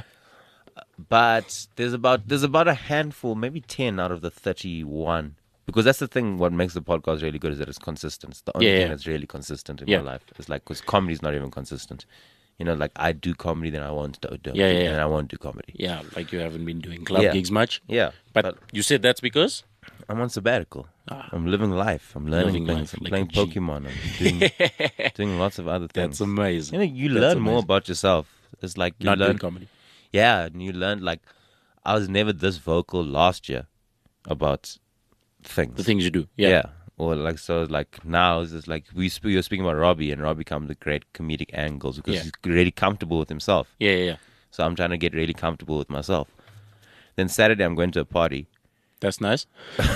Speaker 2: But there's about there's about a handful, maybe ten out of the thirty-one. Because that's the thing. What makes the podcast really good is that it's consistent. It's the only
Speaker 3: Yeah,
Speaker 2: thing
Speaker 3: yeah.
Speaker 2: that's really consistent in
Speaker 3: Yeah.
Speaker 2: my life. It's like because comedy's not even consistent. You know, like I do comedy, then I won't do, do
Speaker 3: Yeah, yeah, yeah.
Speaker 2: and I won't do comedy.
Speaker 3: Yeah, like you haven't been doing club
Speaker 2: Yeah.
Speaker 3: gigs much.
Speaker 2: Yeah,
Speaker 3: But,
Speaker 2: but,
Speaker 3: you said that's because?
Speaker 2: I'm on sabbatical.
Speaker 3: Ah.
Speaker 2: I'm living life. I'm learning
Speaker 3: Living
Speaker 2: things.
Speaker 3: life
Speaker 2: I'm
Speaker 3: like
Speaker 2: playing
Speaker 3: a G.
Speaker 2: Pokemon. I'm doing doing lots of other things.
Speaker 3: That's amazing.
Speaker 2: You know, you
Speaker 3: That's
Speaker 2: learn more
Speaker 3: amazing.
Speaker 2: about yourself. It's like you
Speaker 3: Not
Speaker 2: learn
Speaker 3: doing comedy.
Speaker 2: Yeah, and you learn like I was never this vocal last year about things.
Speaker 3: The things you do. Yeah.
Speaker 2: Or like so like now it's just like we sp- you were speaking about Robbie and Robbie comes with great comedic angles because
Speaker 3: Yeah.
Speaker 2: he's really comfortable with himself.
Speaker 3: Yeah, yeah, yeah.
Speaker 2: So I'm trying to get really comfortable with myself. Then Saturday I'm going to a party.
Speaker 3: That's nice.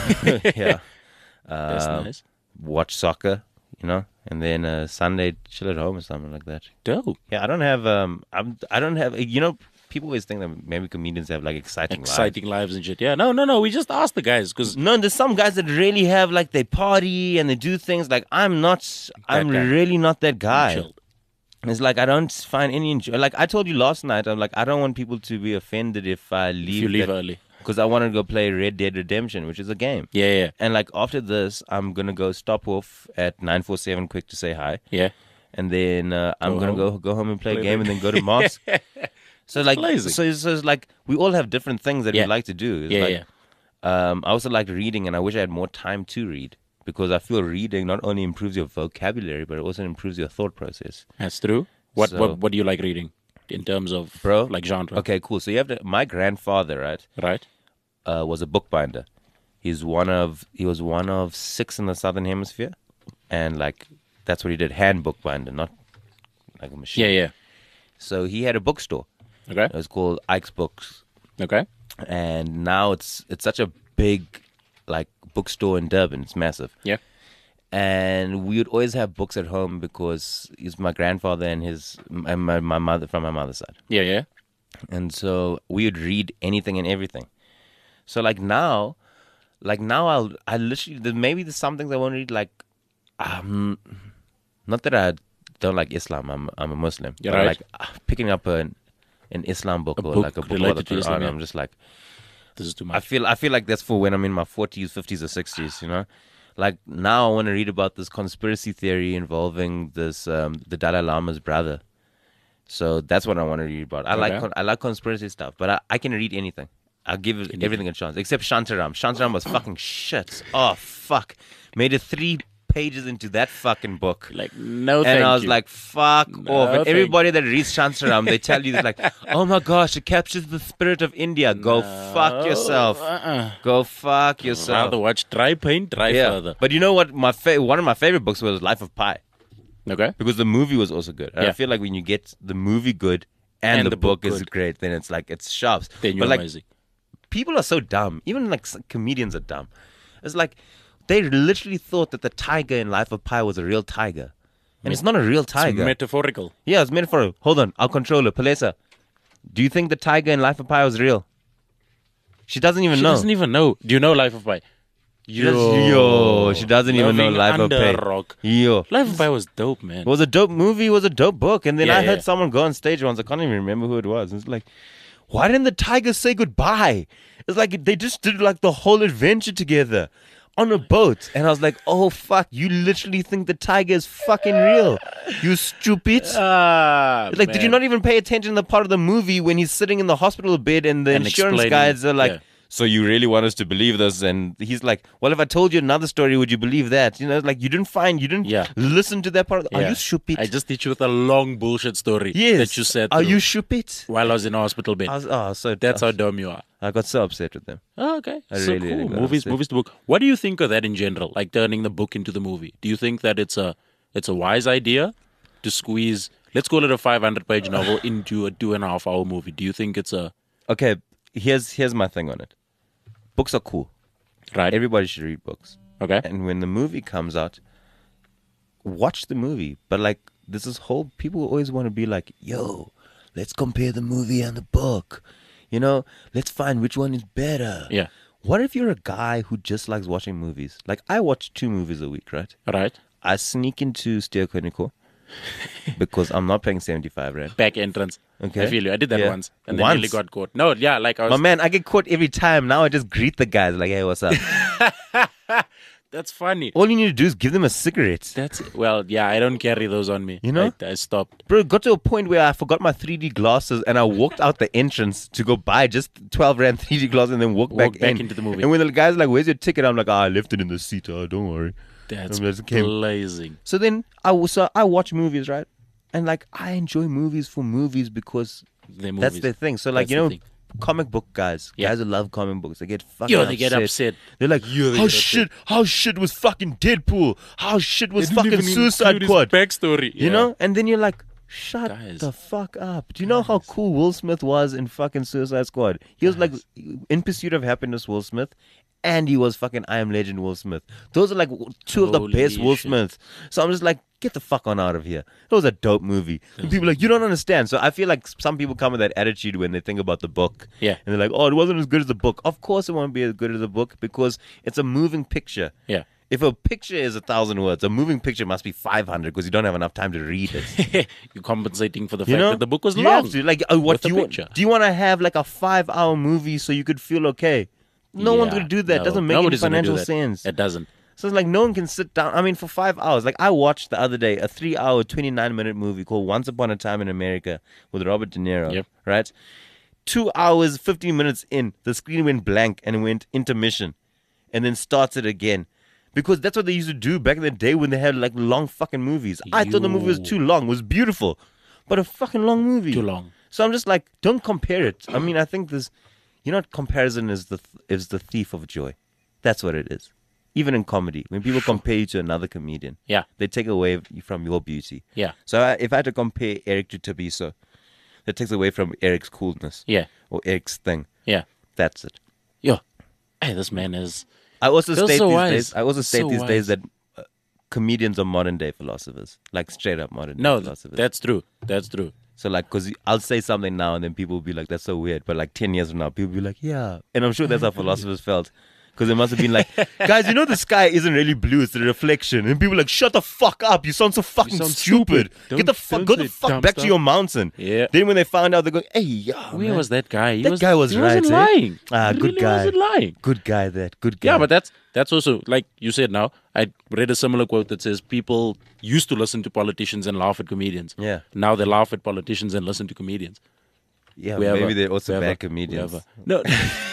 Speaker 2: yeah.
Speaker 3: That's
Speaker 2: Uh,
Speaker 3: nice.
Speaker 2: Watch soccer, you know, and then uh, Sunday chill at home or something like that.
Speaker 3: Dope.
Speaker 2: Yeah, I don't have um I'm I don't have you know people always think that maybe comedians have like exciting lives.
Speaker 3: Exciting lives and shit. Yeah, no, no, no. We just asked the guys because
Speaker 2: No, there's some guys that really have like they party and they do things like I'm not. I'm
Speaker 3: guy.
Speaker 2: really not that guy.
Speaker 3: chilled.
Speaker 2: It's like I don't find any enjoy. Like I told you last night, I'm like I don't want people to be offended if I leave.
Speaker 3: If you leave early.
Speaker 2: because I want to go play Red Dead Redemption, which is a game.
Speaker 3: Yeah, yeah,
Speaker 2: And like after this, I'm gonna go stop off at nine four seven quick to say hi,
Speaker 3: yeah.
Speaker 2: and then uh, I'm
Speaker 3: Go
Speaker 2: gonna
Speaker 3: home.
Speaker 2: go go home and play,
Speaker 3: Play
Speaker 2: a game,
Speaker 3: the-
Speaker 2: and then go to mosque. So like,
Speaker 3: blazing.
Speaker 2: so, so it's like we all have different things that
Speaker 3: Yeah.
Speaker 2: we like to do. It's
Speaker 3: Yeah,
Speaker 2: like,
Speaker 3: yeah.
Speaker 2: Um, I also like reading, and I wish I had more time to read because I feel reading not only improves your vocabulary, but it also improves your thought process.
Speaker 3: That's true. What,
Speaker 2: So-
Speaker 3: what, what do you like reading in terms of
Speaker 2: Bro,
Speaker 3: like genre?
Speaker 2: Okay, cool. So you have to. My grandfather, right,
Speaker 3: Right.
Speaker 2: uh, was a bookbinder. He's one of he was one of six in the Southern Hemisphere, and like that's what he did, hand bookbinder, not like a machine.
Speaker 3: Yeah, yeah.
Speaker 2: So he had a bookstore.
Speaker 3: Okay.
Speaker 2: It was called Ike's Books,
Speaker 3: Okay.
Speaker 2: and now it's it's such a big like bookstore in Durban. It's massive.
Speaker 3: Yeah.
Speaker 2: And we would always have books at home because he's my grandfather and his and my, my mother from my mother's side.
Speaker 3: Yeah, yeah.
Speaker 2: And so we would read anything and everything. So like now, like now I'll I literally there- maybe there's some things I won't read. Like, um, not that I don't like Islam. I'm I'm a Muslim.
Speaker 3: Yeah,
Speaker 2: but
Speaker 3: right.
Speaker 2: like uh, picking up an an Islam book
Speaker 3: A
Speaker 2: or
Speaker 3: book
Speaker 2: like a book
Speaker 3: related
Speaker 2: about
Speaker 3: to
Speaker 2: the
Speaker 3: Islam,
Speaker 2: Quran,
Speaker 3: yeah.
Speaker 2: I'm just like
Speaker 3: This is too
Speaker 2: I
Speaker 3: much.
Speaker 2: feel I feel like that's for when I'm in my forties, fifties, or sixties. You know, like now I want to read about this conspiracy theory involving this um, the Dalai Lama's brother. So that's what I want to read about. I like
Speaker 3: Okay.
Speaker 2: con- I like conspiracy stuff, but I, I can read anything. I'll give it everything a chance, except Shantaram. Shantaram was fucking shit. Oh fuck, made it three pages into that fucking book.
Speaker 3: Like, no,
Speaker 2: And
Speaker 3: thank
Speaker 2: I was
Speaker 3: you.
Speaker 2: like, fuck
Speaker 3: No,
Speaker 2: off. And
Speaker 3: thank
Speaker 2: everybody that reads Shantaram, they tell you, like, oh my gosh, it captures the spirit of India. Go fuck yourself.
Speaker 3: Uh-uh.
Speaker 2: Go fuck yourself.
Speaker 3: Rather watch Dry Paint, Dry
Speaker 2: Yeah.
Speaker 3: Further.
Speaker 2: But you know what? My fa- One of my favorite books was Life of Pi
Speaker 3: Okay.
Speaker 2: because the movie was also good. And I
Speaker 3: Yeah.
Speaker 2: feel like when you get the movie good and,
Speaker 3: And
Speaker 2: the,
Speaker 3: the
Speaker 2: book,
Speaker 3: book
Speaker 2: is
Speaker 3: good.
Speaker 2: great, then it's like, it's sharps.
Speaker 3: Then you're
Speaker 2: but like,
Speaker 3: amazing.
Speaker 2: people are so dumb. Even like s- comedians are dumb. It's like they literally thought that the tiger in Life of Pi was a real tiger. And it's not a real
Speaker 3: It's
Speaker 2: tiger.
Speaker 3: metaphorical.
Speaker 2: Yeah, it's metaphor. Hold on, I'll control her. Palesa, do you think the tiger in Life of Pi was real? She doesn't even
Speaker 3: She
Speaker 2: know.
Speaker 3: doesn't even know. Do you know Life of Pi?
Speaker 2: She doesn't- yo, she doesn't even know
Speaker 3: Living
Speaker 2: Life of
Speaker 3: under
Speaker 2: Pi.
Speaker 3: a rock.
Speaker 2: Yo,
Speaker 3: Life of Pi was dope, man.
Speaker 2: it was a dope movie. It was a dope book. And then
Speaker 3: Yeah,
Speaker 2: I heard
Speaker 3: yeah.
Speaker 2: someone go on stage once. I can't even remember who it was. It's like, why didn't the tigers say goodbye? It's like they just did like the whole adventure together on a boat. And I was like, oh, fuck, you literally think the tiger is fucking real. You stupid.
Speaker 3: Ah,
Speaker 2: It's like, did you
Speaker 3: man.
Speaker 2: not even pay attention to the part of the movie when he's sitting in the hospital bed and the
Speaker 3: And
Speaker 2: insurance
Speaker 3: explaining-
Speaker 2: guys are like,
Speaker 3: yeah.
Speaker 2: so you really want us to believe this? And he's like, well, if I told you another story, would you believe that? You know, like you didn't find, you didn't
Speaker 3: Yeah.
Speaker 2: listen to that part. Of the, Are
Speaker 3: Yeah.
Speaker 2: you stupid?
Speaker 3: I just hit you with a long bullshit story
Speaker 2: yes.
Speaker 3: that you said.
Speaker 2: Are
Speaker 3: through
Speaker 2: you stupid?
Speaker 3: while I was in a hospital bed?
Speaker 2: I was, oh, so
Speaker 3: That's how dumb you are.
Speaker 2: I got so upset with them.
Speaker 3: Oh, okay.
Speaker 2: I
Speaker 3: so
Speaker 2: really,
Speaker 3: cool.
Speaker 2: really got
Speaker 3: movies,
Speaker 2: upset.
Speaker 3: movies to book. What do you think of that in general? Like turning the book into the movie. Do you think that it's a it's a wise idea to squeeze? Let's call it a five hundred page novel into a two and a half hour movie. Do you think it's a
Speaker 2: Okay, here's here's my thing on it. Books are cool.
Speaker 3: right?
Speaker 2: Everybody should read books.
Speaker 3: Okay.
Speaker 2: And when the movie comes out, watch the movie. But like, this is whole people always want to be like, yo, let's compare the movie and the book. You know, let's find which one is better.
Speaker 3: Yeah.
Speaker 2: What if you're a guy who just likes watching movies? Like, I watch two movies a week, right?
Speaker 3: Right.
Speaker 2: I sneak into Steer Chronicle because I'm not paying seventy-five rand.
Speaker 3: Back entrance.
Speaker 2: Okay.
Speaker 3: I feel you. I did that
Speaker 2: Yeah.
Speaker 3: once and then
Speaker 2: Once?
Speaker 3: nearly got caught. No, yeah, like I was.
Speaker 2: My man, I get caught every time. Now I just greet the guys like, hey, what's up?
Speaker 3: That's funny.
Speaker 2: All you need to do is give them a cigarette.
Speaker 3: That's well, yeah. I don't carry those on me.
Speaker 2: You know?
Speaker 3: I, I stopped.
Speaker 2: Bro, it got to a point where I forgot my three D glasses and I walked out the entrance to go buy just twelve rand three D glasses and then walk,
Speaker 3: Walk
Speaker 2: back,
Speaker 3: back
Speaker 2: in.
Speaker 3: into the movie.
Speaker 2: And when the guy's like, where's your ticket? I'm like, oh, I left it in the seat. Oh, don't worry.
Speaker 3: That's
Speaker 2: I just came-
Speaker 3: blazing.
Speaker 2: So then I, was, so I watch movies, right? And like, I enjoy movies for movies because
Speaker 3: The movies.
Speaker 2: that's their thing. So like,
Speaker 3: That's
Speaker 2: you
Speaker 3: the
Speaker 2: know,
Speaker 3: thing.
Speaker 2: comic book guys,
Speaker 3: Yeah.
Speaker 2: guys who love comic books, they get fucking
Speaker 3: Yo,
Speaker 2: upset.
Speaker 3: they get upset.
Speaker 2: They're like,
Speaker 3: Yo, they
Speaker 2: how
Speaker 3: get
Speaker 2: shit, how shit was fucking Deadpool? How shit was
Speaker 3: They didn't
Speaker 2: fucking
Speaker 3: even
Speaker 2: Suicide
Speaker 3: include his
Speaker 2: Squad?
Speaker 3: backstory.
Speaker 2: You
Speaker 3: Yeah.
Speaker 2: know? And then you're like, shut
Speaker 3: Guys.
Speaker 2: the fuck up. Do you know how cool Will Smith was in fucking Suicide Squad? He was like in Pursuit of Happiness, Will Smith, and he was fucking I Am Legend, Will Smith. Those are like two of the
Speaker 3: Holy
Speaker 2: best Will
Speaker 3: shit.
Speaker 2: Smiths. So I'm just like, get the fuck on out of here. It was a dope movie. And people are like, you don't understand. So I feel like some people come with that attitude when they think about the book.
Speaker 3: Yeah.
Speaker 2: And they're like, oh, it wasn't as good as the book. Of course it won't be as good as the book because it's a moving picture.
Speaker 3: Yeah.
Speaker 2: If a picture is a thousand words, a moving picture must be five hundred because you don't have enough time to read it.
Speaker 3: You're compensating for the
Speaker 2: You
Speaker 3: fact
Speaker 2: know,
Speaker 3: that the book was
Speaker 2: you
Speaker 3: long.
Speaker 2: have to. Like, uh, what
Speaker 3: with
Speaker 2: do
Speaker 3: the
Speaker 2: you want?
Speaker 3: picture.
Speaker 2: Do you want to have like a five-hour movie so you could feel okay? No one's
Speaker 3: Yeah,
Speaker 2: gonna do that.
Speaker 3: no.
Speaker 2: Doesn't make any
Speaker 3: Nobody's gonna do
Speaker 2: financial
Speaker 3: that.
Speaker 2: sense.
Speaker 3: It doesn't.
Speaker 2: So it's like no one can sit down. I mean, for five hours. Like I watched the other day a three-hour, twenty-nine minute movie called Once Upon a Time in America with Robert De Niro.
Speaker 3: Yep.
Speaker 2: Right. Two hours, fifteen minutes in, the screen went blank and it went intermission, and then starts it again. Because that's what they used to do back in the day when they had like long fucking movies. I thought the movie was
Speaker 3: You-
Speaker 2: too long. It was beautiful, but a fucking long movie.
Speaker 3: Too long.
Speaker 2: So I'm just like, don't compare it. I mean, I think this, you know, what comparison is the th- is the thief of joy. That's what it is. Even in comedy, when people compare you to another comedian,
Speaker 3: Yeah.
Speaker 2: they take away from your beauty.
Speaker 3: Yeah.
Speaker 2: So I, if I had to compare Eric to Tabiso, that takes away from Eric's coolness.
Speaker 3: Yeah.
Speaker 2: Or Eric's thing.
Speaker 3: Yeah.
Speaker 2: That's it.
Speaker 3: Yo. Hey, this man is.
Speaker 2: I also
Speaker 3: Feels
Speaker 2: state
Speaker 3: so
Speaker 2: these
Speaker 3: wise.
Speaker 2: days. I also state
Speaker 3: So
Speaker 2: these days
Speaker 3: wise.
Speaker 2: that uh, comedians are modern day philosophers, like straight up modern day
Speaker 3: No, th-
Speaker 2: philosophers.
Speaker 3: that's true. That's true.
Speaker 2: So like, cause I'll say something now and then people will be like, "That's so weird," but like ten years from now, people will be like, "Yeah," and I'm sure that's how philosophers felt. Because it must have been like, guys, you know the sky isn't really blue; it's the reflection. And people are like, "Shut the fuck up! You sound so fucking
Speaker 3: sound
Speaker 2: stupid.
Speaker 3: stupid.
Speaker 2: Get the
Speaker 3: Don't-
Speaker 2: fuck,
Speaker 3: don't
Speaker 2: go the
Speaker 3: say
Speaker 2: fuck
Speaker 3: dumb
Speaker 2: back to
Speaker 3: stuff."
Speaker 2: your mountain."
Speaker 3: Yeah.
Speaker 2: Then when they found out, they're going, "Hey, yeah,
Speaker 3: Where
Speaker 2: man.
Speaker 3: was that guy? He
Speaker 2: That
Speaker 3: was,
Speaker 2: guy was
Speaker 3: he
Speaker 2: right.
Speaker 3: wasn't
Speaker 2: eh?
Speaker 3: lying.
Speaker 2: Ah,
Speaker 3: He
Speaker 2: good
Speaker 3: really
Speaker 2: guy.
Speaker 3: wasn't lying.
Speaker 2: Good guy. That good guy.
Speaker 3: Yeah, but that's that's also like you said. Now I read a similar quote that says people used to listen to politicians and laugh at comedians.
Speaker 2: Yeah.
Speaker 3: Now they laugh at politicians and listen to comedians.
Speaker 2: yeah,
Speaker 3: Whoever-
Speaker 2: maybe they're also
Speaker 3: whoever-
Speaker 2: bad comedians.
Speaker 3: whoever. No.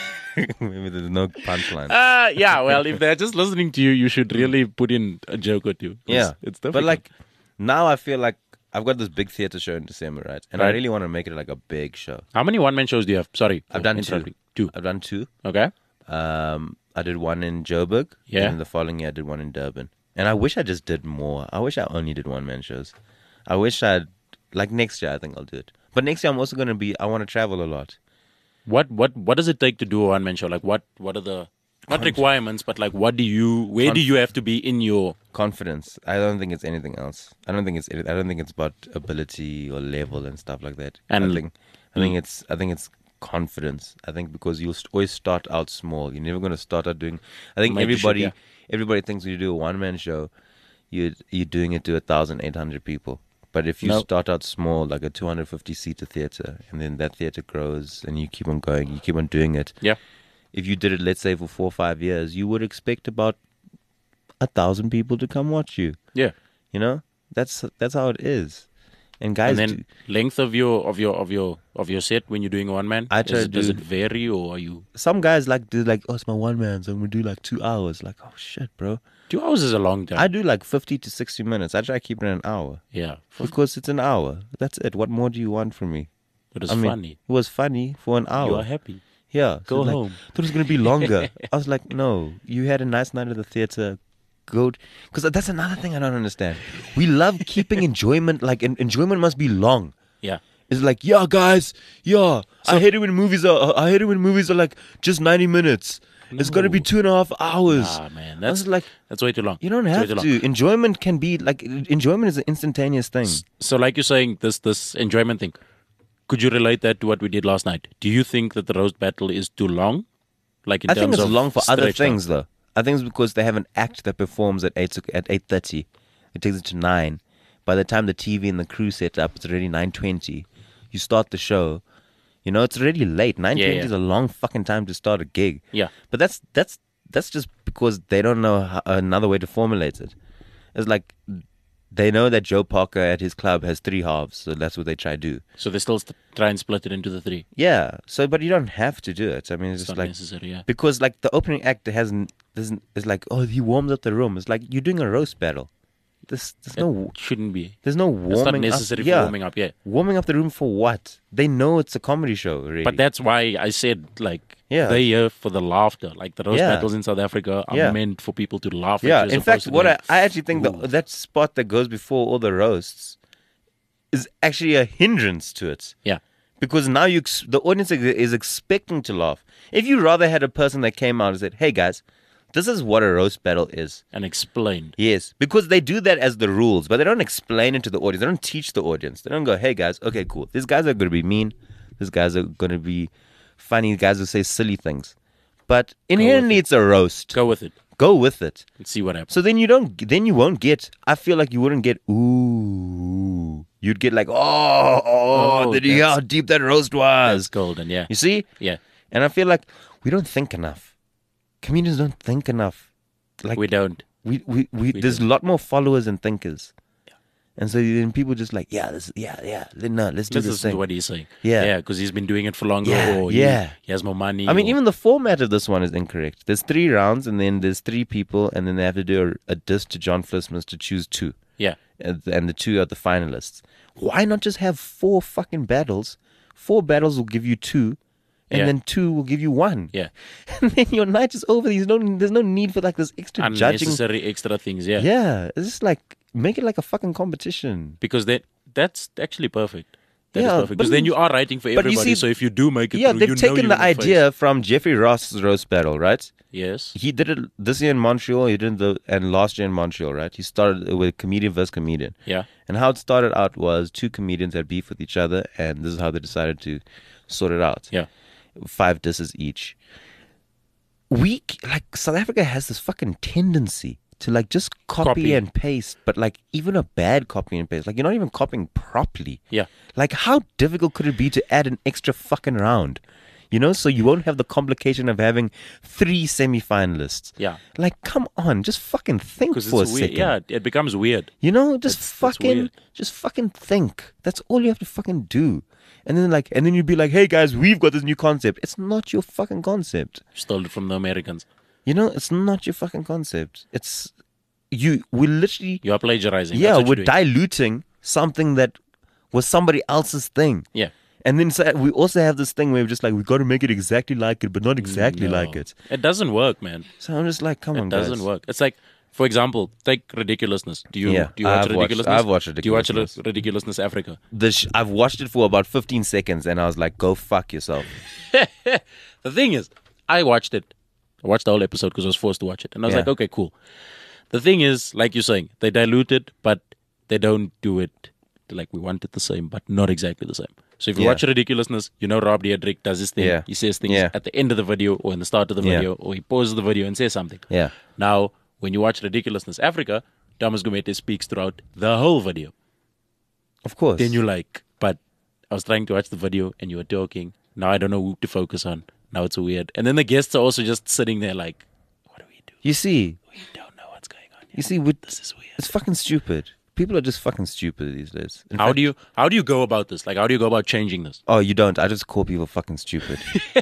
Speaker 2: Maybe there's no punchline.
Speaker 3: Uh, yeah, well, if they're just listening to you, you should really put in a joke or two. It's,
Speaker 2: Yeah,
Speaker 3: it's
Speaker 2: but
Speaker 3: difficult.
Speaker 2: like now I feel like I've got this big theater show in December, right? And I
Speaker 3: Right.
Speaker 2: really want to make it like a big show.
Speaker 3: how many one man shows do you have? Sorry,
Speaker 2: I've
Speaker 3: for
Speaker 2: done two.
Speaker 3: interrupting. Two.
Speaker 2: I've done two.
Speaker 3: Okay.
Speaker 2: Um, I did one in Joburg.
Speaker 3: Yeah.
Speaker 2: And the following year I did one in Durban. And I wish I just did more. I wish I only did one man shows. I wish I'd like next year I think I'll do it. But next year I'm also gonna be. I want to travel a lot.
Speaker 3: What what what does it take to do a one man show? Like what what are the not requirements, but like what do you where do you have to be in your
Speaker 2: Confidence. I don't think it's anything else. I don't think it's. I don't think it's about ability or level and stuff like that.
Speaker 3: And-
Speaker 2: I think. I think it's. I think it's confidence. I think because you'll st- always start out small. You're never going to start out doing. I think
Speaker 3: Major shit,
Speaker 2: everybody.
Speaker 3: yeah.
Speaker 2: Everybody thinks when you do a one man show, you you're doing it to a thousand eight hundred people. But if you
Speaker 3: No.
Speaker 2: start out small, like a two hundred fifty seater theater, and then that theater grows, and you keep on going, you keep on doing it.
Speaker 3: Yeah.
Speaker 2: If you did it, let's say for four or five years, you would expect about a thousand people to come watch you.
Speaker 3: Yeah.
Speaker 2: You know, that's that's how it is. And guys,
Speaker 3: And then
Speaker 2: do,
Speaker 3: length of your of your of your of your set when you're doing one man.
Speaker 2: I try
Speaker 3: is,
Speaker 2: to
Speaker 3: does
Speaker 2: do-
Speaker 3: it vary or are you
Speaker 2: some guys like do like, oh, it's my one man, so I'm gonna do like two hours. Like, oh shit, bro.
Speaker 3: two hours is a long time.
Speaker 2: I do like fifty to sixty minutes. I try keeping it an hour
Speaker 3: yeah.
Speaker 2: because it's an hour. That's it. What more do you want from me?
Speaker 3: It was
Speaker 2: I mean,
Speaker 3: funny.
Speaker 2: It was funny for an hour.
Speaker 3: You are happy.
Speaker 2: Yeah.
Speaker 3: Go
Speaker 2: like,
Speaker 3: home.
Speaker 2: Thought it was gonna be longer. I was like, no. You had a nice night at the theater. Go, because that's another thing I don't understand. We love keeping enjoyment. Like en- enjoyment must be long.
Speaker 3: Yeah.
Speaker 2: It's like, yeah, guys, yeah. I hate it when movies are. I hate it when movies are like just ninety minutes. It's got to be
Speaker 3: No.
Speaker 2: two and a half hours.
Speaker 3: Ah man,
Speaker 2: I
Speaker 3: that's
Speaker 2: was like,
Speaker 3: that's way too long.
Speaker 2: you don't
Speaker 3: It's way
Speaker 2: have
Speaker 3: too long.
Speaker 2: to. Enjoyment can be like enjoyment is an instantaneous thing.
Speaker 3: So like you're saying, this this enjoyment thing. Could you relate that to what we did last night? Do you think that the roast battle is too long? Like in
Speaker 2: I
Speaker 3: terms
Speaker 2: think it's
Speaker 3: of
Speaker 2: long for other
Speaker 3: stretched out?
Speaker 2: things, though. I think it's because they have an act that performs at eight at eight thirty. It takes it to nine. By the time the T V and the crew set up, it's already nine twenty. You start the show. You know, it's already late. Nine twenty
Speaker 3: Yeah, yeah.
Speaker 2: is a long fucking time to start a gig.
Speaker 3: Yeah.
Speaker 2: But that's that's that's just because they don't know how, another way to formulate it. It's like they know that Joe Parker at his club has three halves, so that's what they try to do.
Speaker 3: So they still st- try and split it into the three.
Speaker 2: Yeah. So, but you don't have to do it. I mean, it's,
Speaker 3: It's
Speaker 2: just
Speaker 3: not
Speaker 2: like
Speaker 3: necessary. Yeah.
Speaker 2: because like the opening act hasn't doesn't it's like, oh, he warms up the room. It's like you're doing a roast battle. There's there's no
Speaker 3: It shouldn't be.
Speaker 2: there's no warming
Speaker 3: It's not
Speaker 2: up.
Speaker 3: necessary
Speaker 2: yeah.
Speaker 3: for warming up. Yeah.
Speaker 2: Warming up the room for what? They know it's a comedy show, really.
Speaker 3: But that's why I said like
Speaker 2: Yeah.
Speaker 3: they're here for the laughter. Like the roast
Speaker 2: Yeah.
Speaker 3: battles in South Africa are
Speaker 2: Yeah.
Speaker 3: meant for people to laugh.
Speaker 2: yeah.
Speaker 3: at you as
Speaker 2: In fact,
Speaker 3: opposed to
Speaker 2: what I,
Speaker 3: going,
Speaker 2: I actually think
Speaker 3: "Ooh."
Speaker 2: the, that spot that goes before all the roasts is actually a hindrance to it.
Speaker 3: Yeah.
Speaker 2: Because now you ex- the audience is- is expecting to laugh. If you rather had a person that came out and said, "Hey guys, this is what a roast battle is."
Speaker 3: And explained.
Speaker 2: Yes, because they do that as the rules, but they don't explain it to the audience. They don't teach the audience. They don't go, "Hey guys, okay, cool. These guys are going to be mean. These guys are going to be funny. These guys will say silly things." But inherently,
Speaker 3: it.
Speaker 2: it's a roast.
Speaker 3: Go with it
Speaker 2: Go with it.
Speaker 3: and see what happens.
Speaker 2: So then you don't. Then you won't get. I feel like you wouldn't get. Ooh. You'd get like, oh, oh,
Speaker 3: Oh,
Speaker 2: did you hear
Speaker 3: that's-
Speaker 2: how deep that roast
Speaker 3: That's
Speaker 2: was?
Speaker 3: golden. Yeah.
Speaker 2: You see?
Speaker 3: Yeah.
Speaker 2: And I feel like we don't think enough. Comedians don't think enough. Like
Speaker 3: We don't.
Speaker 2: we, we, we,
Speaker 3: We
Speaker 2: there's
Speaker 3: don't.
Speaker 2: a lot more followers than thinkers. And so then people just like, yeah, this, yeah, yeah, no, let's do
Speaker 3: This
Speaker 2: this
Speaker 3: is
Speaker 2: thing.
Speaker 3: what he's saying.
Speaker 2: Yeah.
Speaker 3: Yeah, because he's been doing it for longer.
Speaker 2: Yeah,
Speaker 3: Or he,
Speaker 2: yeah.
Speaker 3: he has more money.
Speaker 2: I mean,
Speaker 3: or-
Speaker 2: even the format of this one is incorrect. There's three rounds, and then there's three people, and then they have to do a, a diss to John Flismus to choose two.
Speaker 3: Yeah.
Speaker 2: And, and the two are the finalists. Why not just have four fucking battles? Four battles will give you two, and
Speaker 3: Yeah.
Speaker 2: then two will give you one.
Speaker 3: Yeah.
Speaker 2: And then your night is over. There's no, there's no need for like this extra judging.
Speaker 3: Unnecessary extra things. Yeah.
Speaker 2: Yeah, it's just like make it like a fucking competition.
Speaker 3: Because then that's actually perfect. That is
Speaker 2: Yeah,
Speaker 3: perfect.
Speaker 2: but-
Speaker 3: Because then you are writing for
Speaker 2: but you
Speaker 3: everybody.
Speaker 2: see-
Speaker 3: so if you do make it
Speaker 2: Yeah,
Speaker 3: through,
Speaker 2: they've
Speaker 3: you know
Speaker 2: taken
Speaker 3: you're
Speaker 2: the
Speaker 3: in face.
Speaker 2: idea from Jeffrey Ross's roast battle, right?
Speaker 3: Yes.
Speaker 2: He did it this year in Montreal. He did the and last year in Montreal, right? He started with comedian versus comedian.
Speaker 3: Yeah.
Speaker 2: And how it started out was two comedians had beef with each other, and this is how they decided to sort it out.
Speaker 3: Yeah.
Speaker 2: Five disses each. We like South Africa has this fucking tendency to like just copy,
Speaker 3: Copy.
Speaker 2: and paste, but like even a bad copy and paste, like you're not even copying properly.
Speaker 3: Yeah.
Speaker 2: Like how difficult could it be to add an extra fucking round? You know, so you won't have the complication of having three semi-finalists.
Speaker 3: Yeah.
Speaker 2: Like, come on, just fucking think
Speaker 3: Because
Speaker 2: for
Speaker 3: it's
Speaker 2: a
Speaker 3: weird.
Speaker 2: second.
Speaker 3: Yeah, it becomes weird.
Speaker 2: You know, just
Speaker 3: That's- that's
Speaker 2: fucking,
Speaker 3: weird.
Speaker 2: just fucking think. That's all you have to fucking do. And then like, and then you'd be like, hey guys, we've got this new concept. It's not your fucking concept.
Speaker 3: Stole it from the Americans.
Speaker 2: You know, it's not your fucking concept. It's you. We literally,
Speaker 3: You are plagiarizing.
Speaker 2: yeah,
Speaker 3: That's what
Speaker 2: we're
Speaker 3: you're doing.
Speaker 2: diluting something that was somebody else's thing.
Speaker 3: Yeah.
Speaker 2: And then so we also have this thing where we're just like, we got to make it exactly like it, but not exactly
Speaker 3: No.
Speaker 2: like it.
Speaker 3: It doesn't work, man.
Speaker 2: So I'm just like, come on,
Speaker 3: It doesn't
Speaker 2: guys.
Speaker 3: work. It's like, for example, take Ridiculousness. Do you
Speaker 2: Yeah,
Speaker 3: do you watch
Speaker 2: I've watched-
Speaker 3: Ridiculousness?
Speaker 2: I've watched
Speaker 3: Do you watch
Speaker 2: Ridiculousness.
Speaker 3: Ridiculousness Africa?
Speaker 2: The sh- I've watched it for about fifteen seconds, and I was like, go fuck yourself.
Speaker 3: The thing is, I watched it. I watched the whole episode because I was forced to watch it. And I was
Speaker 2: Yeah.
Speaker 3: like, okay, cool. The thing is, like you're saying, they dilute it, but they don't do it like we want it the same, but not exactly the same. So if you
Speaker 2: Yeah.
Speaker 3: watch Ridiculousness, you know Rob Diedrich does his thing.
Speaker 2: Yeah.
Speaker 3: He says things
Speaker 2: Yeah.
Speaker 3: at the end of the video or in the start of the
Speaker 2: Yeah.
Speaker 3: video, or he pauses the video and says something.
Speaker 2: Yeah.
Speaker 3: Now, when you watch Ridiculousness Africa, Thomas Gumete speaks throughout the whole video.
Speaker 2: Of course.
Speaker 3: Then you're like, but I was trying to watch the video and you were talking. Now I don't know who to focus on. Now it's weird. And then the guests are also just sitting there like, what do we do?
Speaker 2: You see,
Speaker 3: We don't know what's going on.
Speaker 2: you see, with,
Speaker 3: This is weird.
Speaker 2: it's fucking stupid. People are just fucking stupid these days. In
Speaker 3: How
Speaker 2: fact-
Speaker 3: do you how do you go about this? Like, how do you go about changing this?
Speaker 2: Oh, you don't. I just call people fucking stupid.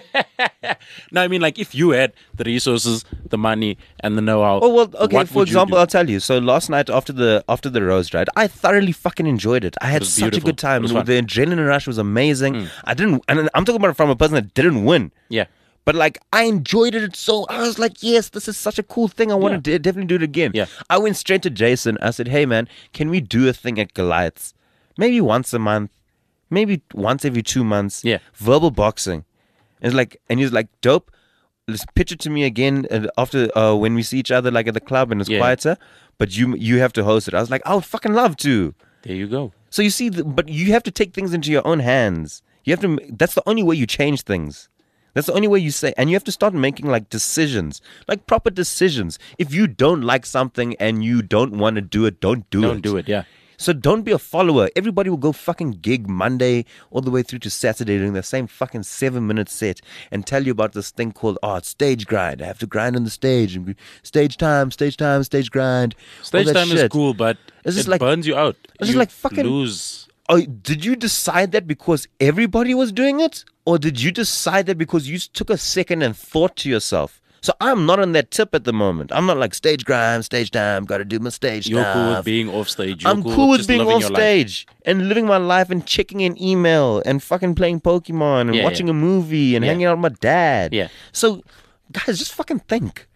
Speaker 3: No, I mean, like, if you had the resources, the money, and the know-how.
Speaker 2: Oh well, okay.
Speaker 3: what
Speaker 2: For
Speaker 3: would you
Speaker 2: example,
Speaker 3: do?
Speaker 2: I'll tell you. So last night after the after the Rose ride, I thoroughly fucking enjoyed it. I had
Speaker 3: was
Speaker 2: such a
Speaker 3: beautiful.
Speaker 2: good time.
Speaker 3: It was fun.
Speaker 2: The adrenaline rush was amazing. I didn't, and I'm talking about it from a person that didn't win.
Speaker 3: yeah,
Speaker 2: But like, I enjoyed it so. I was like, yes, this is such a cool thing. I want
Speaker 3: Yeah.
Speaker 2: to de- definitely do it again.
Speaker 3: Yeah.
Speaker 2: I went straight to Jason. I said, hey man, can we do a thing at Goliath's? Maybe once a month, maybe once every two months.
Speaker 3: Yeah.
Speaker 2: Verbal boxing. And it's like, and he was like, dope. Let's pitch it to me again uh, after uh, when we see each other like at the club and it's
Speaker 3: Yeah.
Speaker 2: quieter. But you you have to host it. I was like, I would fucking love to.
Speaker 3: there you go.
Speaker 2: So you see, the, but you have to take things into your own hands. You have to. That's the only way you change things. That's the only way you say, and you have to start making like decisions, like proper decisions. If you don't like something and you don't want to do it, don't do it.
Speaker 3: Don't do it, yeah.
Speaker 2: So don't be a follower. Everybody will go fucking gig Monday all the way through to Saturday doing the same fucking seven minute set and tell you about this thing called, oh, it's stage grind. I have to grind on the stage and be- stage time, stage time, stage grind. all
Speaker 3: Stage
Speaker 2: that
Speaker 3: time is
Speaker 2: shit.
Speaker 3: cool, but
Speaker 2: It's just
Speaker 3: it
Speaker 2: like-
Speaker 3: burns you out.
Speaker 2: it's just
Speaker 3: You
Speaker 2: like fucking-
Speaker 3: lose.
Speaker 2: Oh, did you decide that because everybody was doing it? Or did you decide that because you took a second and thought to yourself? So I'm not on that tip at the moment. I'm not like stage grind, stage time, got to do my stage
Speaker 3: You're cool with
Speaker 2: stuff.
Speaker 3: being off stage. You're
Speaker 2: I'm
Speaker 3: cool,
Speaker 2: cool with
Speaker 3: just
Speaker 2: being
Speaker 3: living
Speaker 2: off
Speaker 3: your life.
Speaker 2: stage and living my life and checking an email and fucking playing Pokemon and
Speaker 3: Yeah,
Speaker 2: watching
Speaker 3: yeah.
Speaker 2: a movie and
Speaker 3: Yeah.
Speaker 2: hanging out with my dad.
Speaker 3: Yeah.
Speaker 2: So, guys, just fucking think.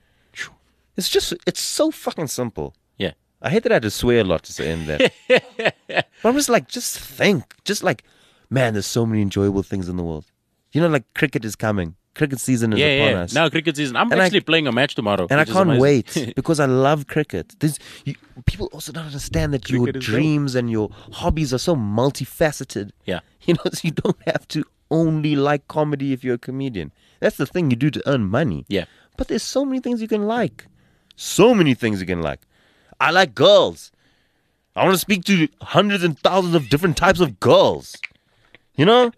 Speaker 2: It's just, it's so fucking simple.
Speaker 3: Yeah.
Speaker 2: I hate that I had to swear a lot to end that. But I'm just like, just think. Just like, man, there's so many enjoyable things in the world. You know, like cricket is coming. Cricket season is
Speaker 3: Yeah,
Speaker 2: upon
Speaker 3: yeah.
Speaker 2: us.
Speaker 3: Now cricket season. I'm
Speaker 2: And I-
Speaker 3: actually playing a match tomorrow.
Speaker 2: and I
Speaker 3: which is
Speaker 2: can't
Speaker 3: amazing.
Speaker 2: wait because I love cricket. There's, you, people also don't understand that your
Speaker 3: Cricket is dope.
Speaker 2: dreams and your hobbies are so multifaceted.
Speaker 3: Yeah.
Speaker 2: You know, so you don't have to only like comedy if you're a comedian. That's the thing you do to earn money.
Speaker 3: Yeah.
Speaker 2: But there's so many things you can like. So many things you can like. I like girls. I want to speak to hundreds and thousands of different types of girls. You know?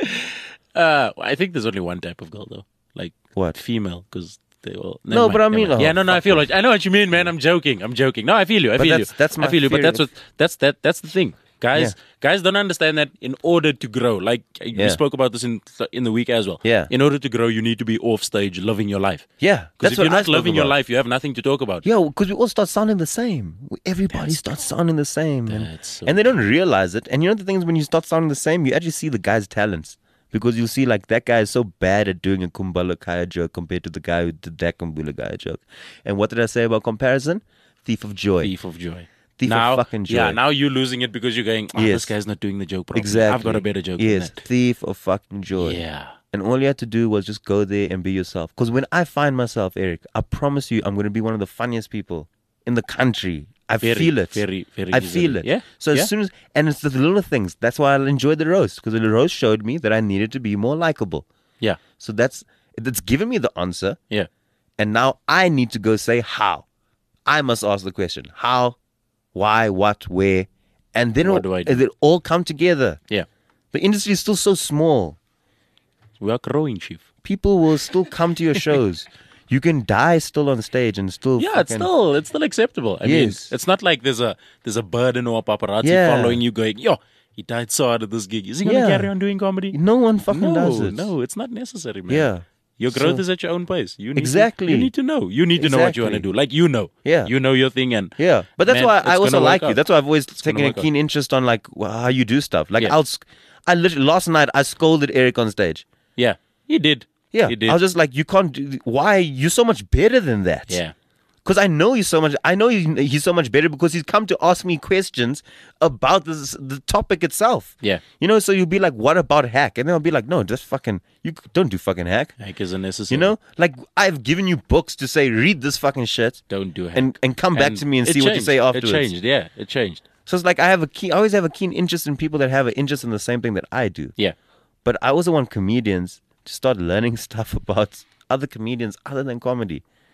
Speaker 3: Uh, I think there's only one type of girl though, like
Speaker 2: What?
Speaker 3: female, because they all.
Speaker 2: No, but I mean,
Speaker 3: yeah,
Speaker 2: oh,
Speaker 3: no, no, I
Speaker 2: fuck
Speaker 3: feel
Speaker 2: off.
Speaker 3: like I know what you mean, man. I'm joking. I'm joking. No, I feel you. I
Speaker 2: But
Speaker 3: feel
Speaker 2: that's-
Speaker 3: you.
Speaker 2: that's my
Speaker 3: I feel you. But
Speaker 2: theory.
Speaker 3: that's what that's that that's the thing, guys.
Speaker 2: Yeah.
Speaker 3: Guys don't understand that in order to grow, like
Speaker 2: Yeah.
Speaker 3: we spoke about this in in the week as well.
Speaker 2: Yeah.
Speaker 3: In order to grow, you need to be off stage, living your life.
Speaker 2: Yeah.
Speaker 3: Because if you're
Speaker 2: what I
Speaker 3: not
Speaker 2: spoke
Speaker 3: living your
Speaker 2: about.
Speaker 3: life, you have nothing to talk about.
Speaker 2: Yeah, because we all start sounding the same. Everybody starts sounding the same. And,
Speaker 3: That's so
Speaker 2: and they don't realize it. And you know the thing is, when you start sounding the same, you actually see the guy's talents. Because you'll see, like, that guy is so bad at doing a Kumbala Kaya joke compared to the guy who did that Kumbala Kaya joke. And what did I say about comparison? Thief of joy.
Speaker 3: Thief of joy.
Speaker 2: Thief
Speaker 3: now,
Speaker 2: of fucking joy.
Speaker 3: Yeah, now you're losing it because you're going, oh,
Speaker 2: Yes.
Speaker 3: this guy's not doing the joke properly.
Speaker 2: Exactly.
Speaker 3: I've got a better joke
Speaker 2: Yes,
Speaker 3: than
Speaker 2: thief of fucking joy.
Speaker 3: that. Yeah.
Speaker 2: And all you had to do was just go there and be yourself. Because when I find myself, Eric, I promise you, I'm going to be one of the funniest people in the country. I
Speaker 3: Very,
Speaker 2: feel it.
Speaker 3: very, very
Speaker 2: I
Speaker 3: easily.
Speaker 2: feel it.
Speaker 3: Yeah,
Speaker 2: So as
Speaker 3: yeah.
Speaker 2: soon as, and it's the little things. That's why I enjoyed the roast. Because the roast showed me that I needed to be more likable.
Speaker 3: Yeah.
Speaker 2: So that's, that's given me the answer.
Speaker 3: Yeah.
Speaker 2: And now I need to go say how. I must ask the question. How, why, what, where. And then
Speaker 3: What
Speaker 2: it,
Speaker 3: do I do?
Speaker 2: it all come together.
Speaker 3: Yeah.
Speaker 2: The industry is still so small.
Speaker 3: We are growing, Chief.
Speaker 2: People will still come to your shows. You can die still on stage and still
Speaker 3: Yeah, it's
Speaker 2: fucking-
Speaker 3: still it's still acceptable. I
Speaker 2: Yes.
Speaker 3: mean, it's not like there's a there's a burden or a paparazzi
Speaker 2: Yeah.
Speaker 3: following you going, yo, he died so hard at this gig. Is he gonna
Speaker 2: Yeah.
Speaker 3: carry on doing comedy?
Speaker 2: No one fucking
Speaker 3: no,
Speaker 2: does it.
Speaker 3: no, it's not necessary, man.
Speaker 2: Yeah.
Speaker 3: Your growth
Speaker 2: So-
Speaker 3: is at your own pace. You need
Speaker 2: Exactly.
Speaker 3: To, you need to know. You need to know what you want to
Speaker 2: Exactly.
Speaker 3: do. Like you know.
Speaker 2: Yeah.
Speaker 3: You know your thing, and
Speaker 2: Yeah, but that's
Speaker 3: Man,
Speaker 2: why
Speaker 3: it's
Speaker 2: I also
Speaker 3: gonna
Speaker 2: like
Speaker 3: work
Speaker 2: you.
Speaker 3: out.
Speaker 2: That's why I've always taken
Speaker 3: gonna
Speaker 2: a
Speaker 3: work out.
Speaker 2: keen interest on like wh- how you do stuff. Like
Speaker 3: Yeah.
Speaker 2: I'll, sc- I literally last night I scolded Eric on stage.
Speaker 3: yeah, he did.
Speaker 2: Yeah,
Speaker 3: he did.
Speaker 2: I was just like, you can't. Do, why you're so much better than that?
Speaker 3: yeah,
Speaker 2: Because I know he's so much. I know he, he's so much better because he's come to ask me questions about this, the topic itself.
Speaker 3: Yeah.
Speaker 2: You know, so you'll be like, "What about hack?" And then I'll be like, "No, just fucking. You don't do fucking hack."
Speaker 3: hack is unnecessary.
Speaker 2: You know, like I've given you books to say, read this fucking shit,
Speaker 3: don't do hack.
Speaker 2: and and come back
Speaker 3: And
Speaker 2: to me and
Speaker 3: it
Speaker 2: see what you
Speaker 3: changed.
Speaker 2: say afterwards.
Speaker 3: It changed. Yeah, it changed.
Speaker 2: So it's like I have a keen. I always have a keen interest in people that have an interest in the same thing that I do.
Speaker 3: Yeah,
Speaker 2: But I also want comedians to start learning stuff about other comedians other than comedy.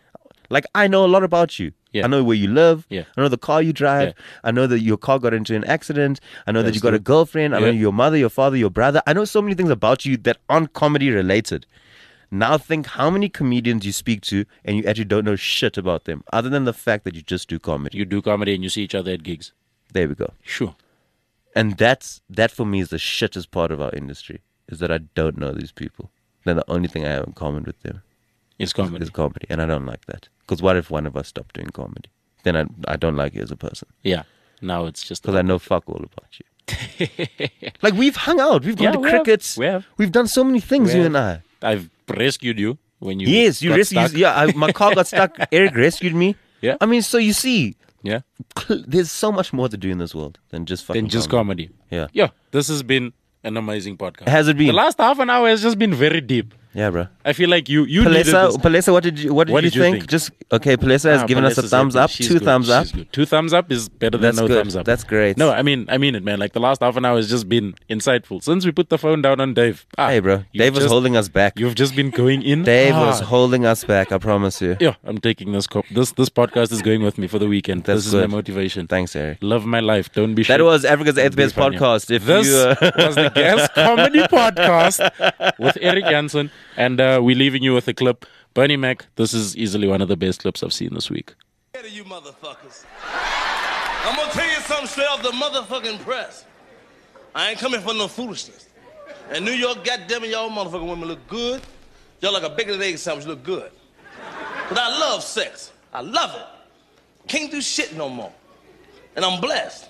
Speaker 2: Like, I know a lot about you.
Speaker 3: Yeah.
Speaker 2: I know where you live.
Speaker 3: Yeah.
Speaker 2: I know the car you drive.
Speaker 3: Yeah.
Speaker 2: I know that your car got into an accident. I know that
Speaker 3: That's
Speaker 2: you got a
Speaker 3: true.
Speaker 2: girlfriend. I know
Speaker 3: Yeah.
Speaker 2: your mother, your father, your brother. I know so many things about you that aren't comedy related. Now think how many comedians you speak to and you actually don't know shit about them other than the fact that you just do comedy.
Speaker 3: You do comedy and you see each other at gigs.
Speaker 2: There we go.
Speaker 3: Sure.
Speaker 2: And that's that for me is the shittest part of our industry, is that I don't know these people. Then the only thing I have in common with them
Speaker 3: It's comedy.
Speaker 2: is comedy. And I don't like that. Because what if one of us stopped doing comedy? Then I, I don't like you as a person.
Speaker 3: Yeah. Now it's just.
Speaker 2: Because I know fuck all about you. Like, we've hung out. We've gone
Speaker 3: Yeah,
Speaker 2: to
Speaker 3: we have.
Speaker 2: crickets.
Speaker 3: We have.
Speaker 2: We've done so many things,
Speaker 3: We
Speaker 2: you
Speaker 3: have.
Speaker 2: and I.
Speaker 3: I've rescued you when you.
Speaker 2: Yes, you
Speaker 3: got
Speaker 2: rescued.
Speaker 3: stuck.
Speaker 2: Yeah, I, my car got stuck. Eric rescued me.
Speaker 3: Yeah.
Speaker 2: I mean, so you see,
Speaker 3: Yeah.
Speaker 2: cl- there's so much more to do in this world than just fucking
Speaker 3: Then just
Speaker 2: comedy.
Speaker 3: comedy.
Speaker 2: Yeah.
Speaker 3: Yeah. This has been an amazing podcast.
Speaker 2: Has it been?
Speaker 3: The last half an hour has just been very deep.
Speaker 2: Yeah, bro.
Speaker 3: I feel like you you needed
Speaker 2: Palesa,
Speaker 3: this.
Speaker 2: Palesa, what did you what did,
Speaker 3: What
Speaker 2: you,
Speaker 3: did you
Speaker 2: think?
Speaker 3: think?
Speaker 2: Just okay. Palesa has
Speaker 3: Ah,
Speaker 2: given us a
Speaker 3: Palesa's
Speaker 2: thumbs
Speaker 3: happy.
Speaker 2: up,
Speaker 3: She's
Speaker 2: two
Speaker 3: good.
Speaker 2: thumbs up.
Speaker 3: She's good. Two thumbs up is better than
Speaker 2: That's
Speaker 3: no
Speaker 2: good.
Speaker 3: thumbs up.
Speaker 2: That's great.
Speaker 3: No, I mean, I mean it, man. Like the last half an hour has just been insightful. Since we put the phone down on Dave. Ah,
Speaker 2: Hey, bro.
Speaker 3: you've
Speaker 2: Dave was
Speaker 3: just-
Speaker 2: holding us back.
Speaker 3: You've just been going in.
Speaker 2: Dave was
Speaker 3: hard.
Speaker 2: holding us back. I promise you.
Speaker 3: Yeah, I'm taking this. Co- this this podcast is going with me for the weekend.
Speaker 2: That's
Speaker 3: this is
Speaker 2: good.
Speaker 3: my motivation.
Speaker 2: Thanks, Eric.
Speaker 3: Love my life. Don't be.
Speaker 2: That
Speaker 3: shit.
Speaker 2: was Africa's Eighth
Speaker 3: Be
Speaker 2: Best
Speaker 3: funny.
Speaker 2: podcast. If
Speaker 3: This
Speaker 2: you, uh,
Speaker 3: was the Gas Comedy Podcast with Eric Jansen, and uh, we're leaving you with a clip. Bernie Mac, this is easily one of the best clips I've seen this week.
Speaker 5: Hey to you motherfuckers. I'm gonna tell you something straight off the motherfucking press. I ain't coming for no foolishness. In New York, goddammit, y'all motherfucking women look good. Y'all like a bacon and egg sandwich look good. But I love sex. I love it. Can't do shit no more. And I'm blessed.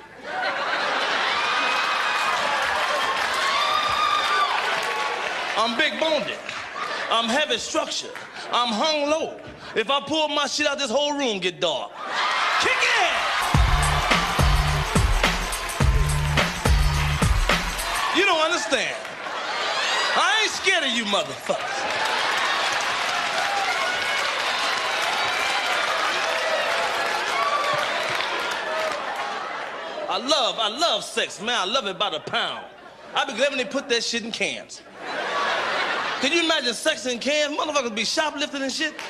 Speaker 5: I'm big boned. I'm heavy structured. I'm hung low. If I pull my shit out, this whole room get dark. Kick it! You don't understand. I ain't scared of you motherfuckers. I love, I love sex, man. I love it by the pound. I be glad when they put that shit in cans. Can you imagine sex in cans? Motherfuckers be shoplifting and shit.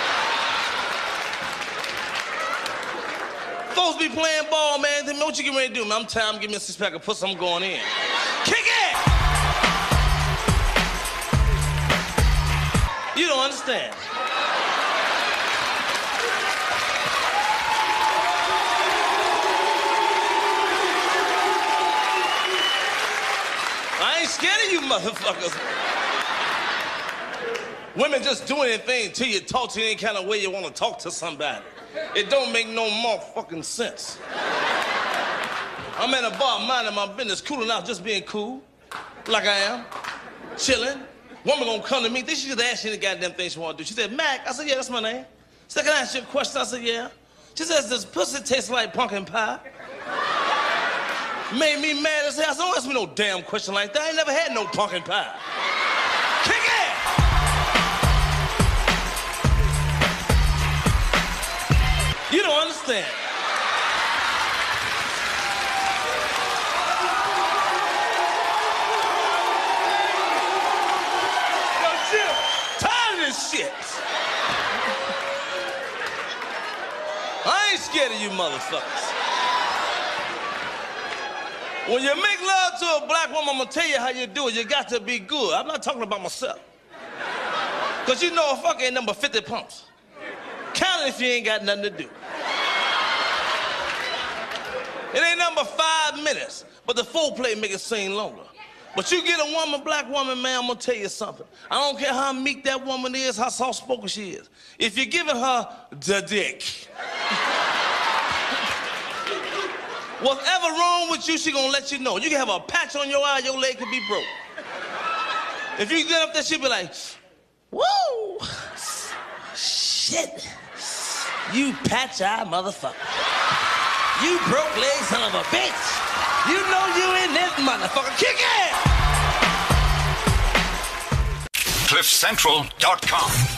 Speaker 5: Folks be playing ball, man. Then what you getting ready to do, man? I'm tired. I'm giving me a six pack of pussy. I'm going in. Kick it! You don't understand. I ain't scared of you motherfuckers. Women just do anything to you, talk to you any kind of way you want to talk to somebody. It don't make no motherfucking sense. I'm in a bar minding my business, cooling out, just being cool, like I am, chilling. Woman gonna come to me, think she just ask you the goddamn thing she wanna do. She said, Mac. I said, yeah, that's my name. She said, can I ask you a question? I said, yeah. She says, does pussy taste like pumpkin pie? Made me mad as hell. I said, don't ask me no damn question like that. I ain't never had no pumpkin pie. Kick it! You don't understand. Yo, Jim, tired of this shit. I ain't scared of you motherfuckers. When you make love to a black woman, I'm gonna tell you how you do it. You got to be good. I'm not talking about myself. Cause you know a fuck ain't number fifty pumps. Count it if you ain't got nothing to do. It ain't number five minutes, but the foreplay make it seem longer. But you get a woman, black woman, man, I'm gonna tell you something. I don't care how meek that woman is, how soft-spoken she is. If you're giving her the dick, whatever wrong with you, she gonna let you know. You can have a patch on your eye, your leg could be broke. If you get up there, she'll be like, whoa, shit, you patch eye motherfucker. You broke leg son of a bitch. You know you in this motherfucker. Kick it!
Speaker 1: cliff central dot com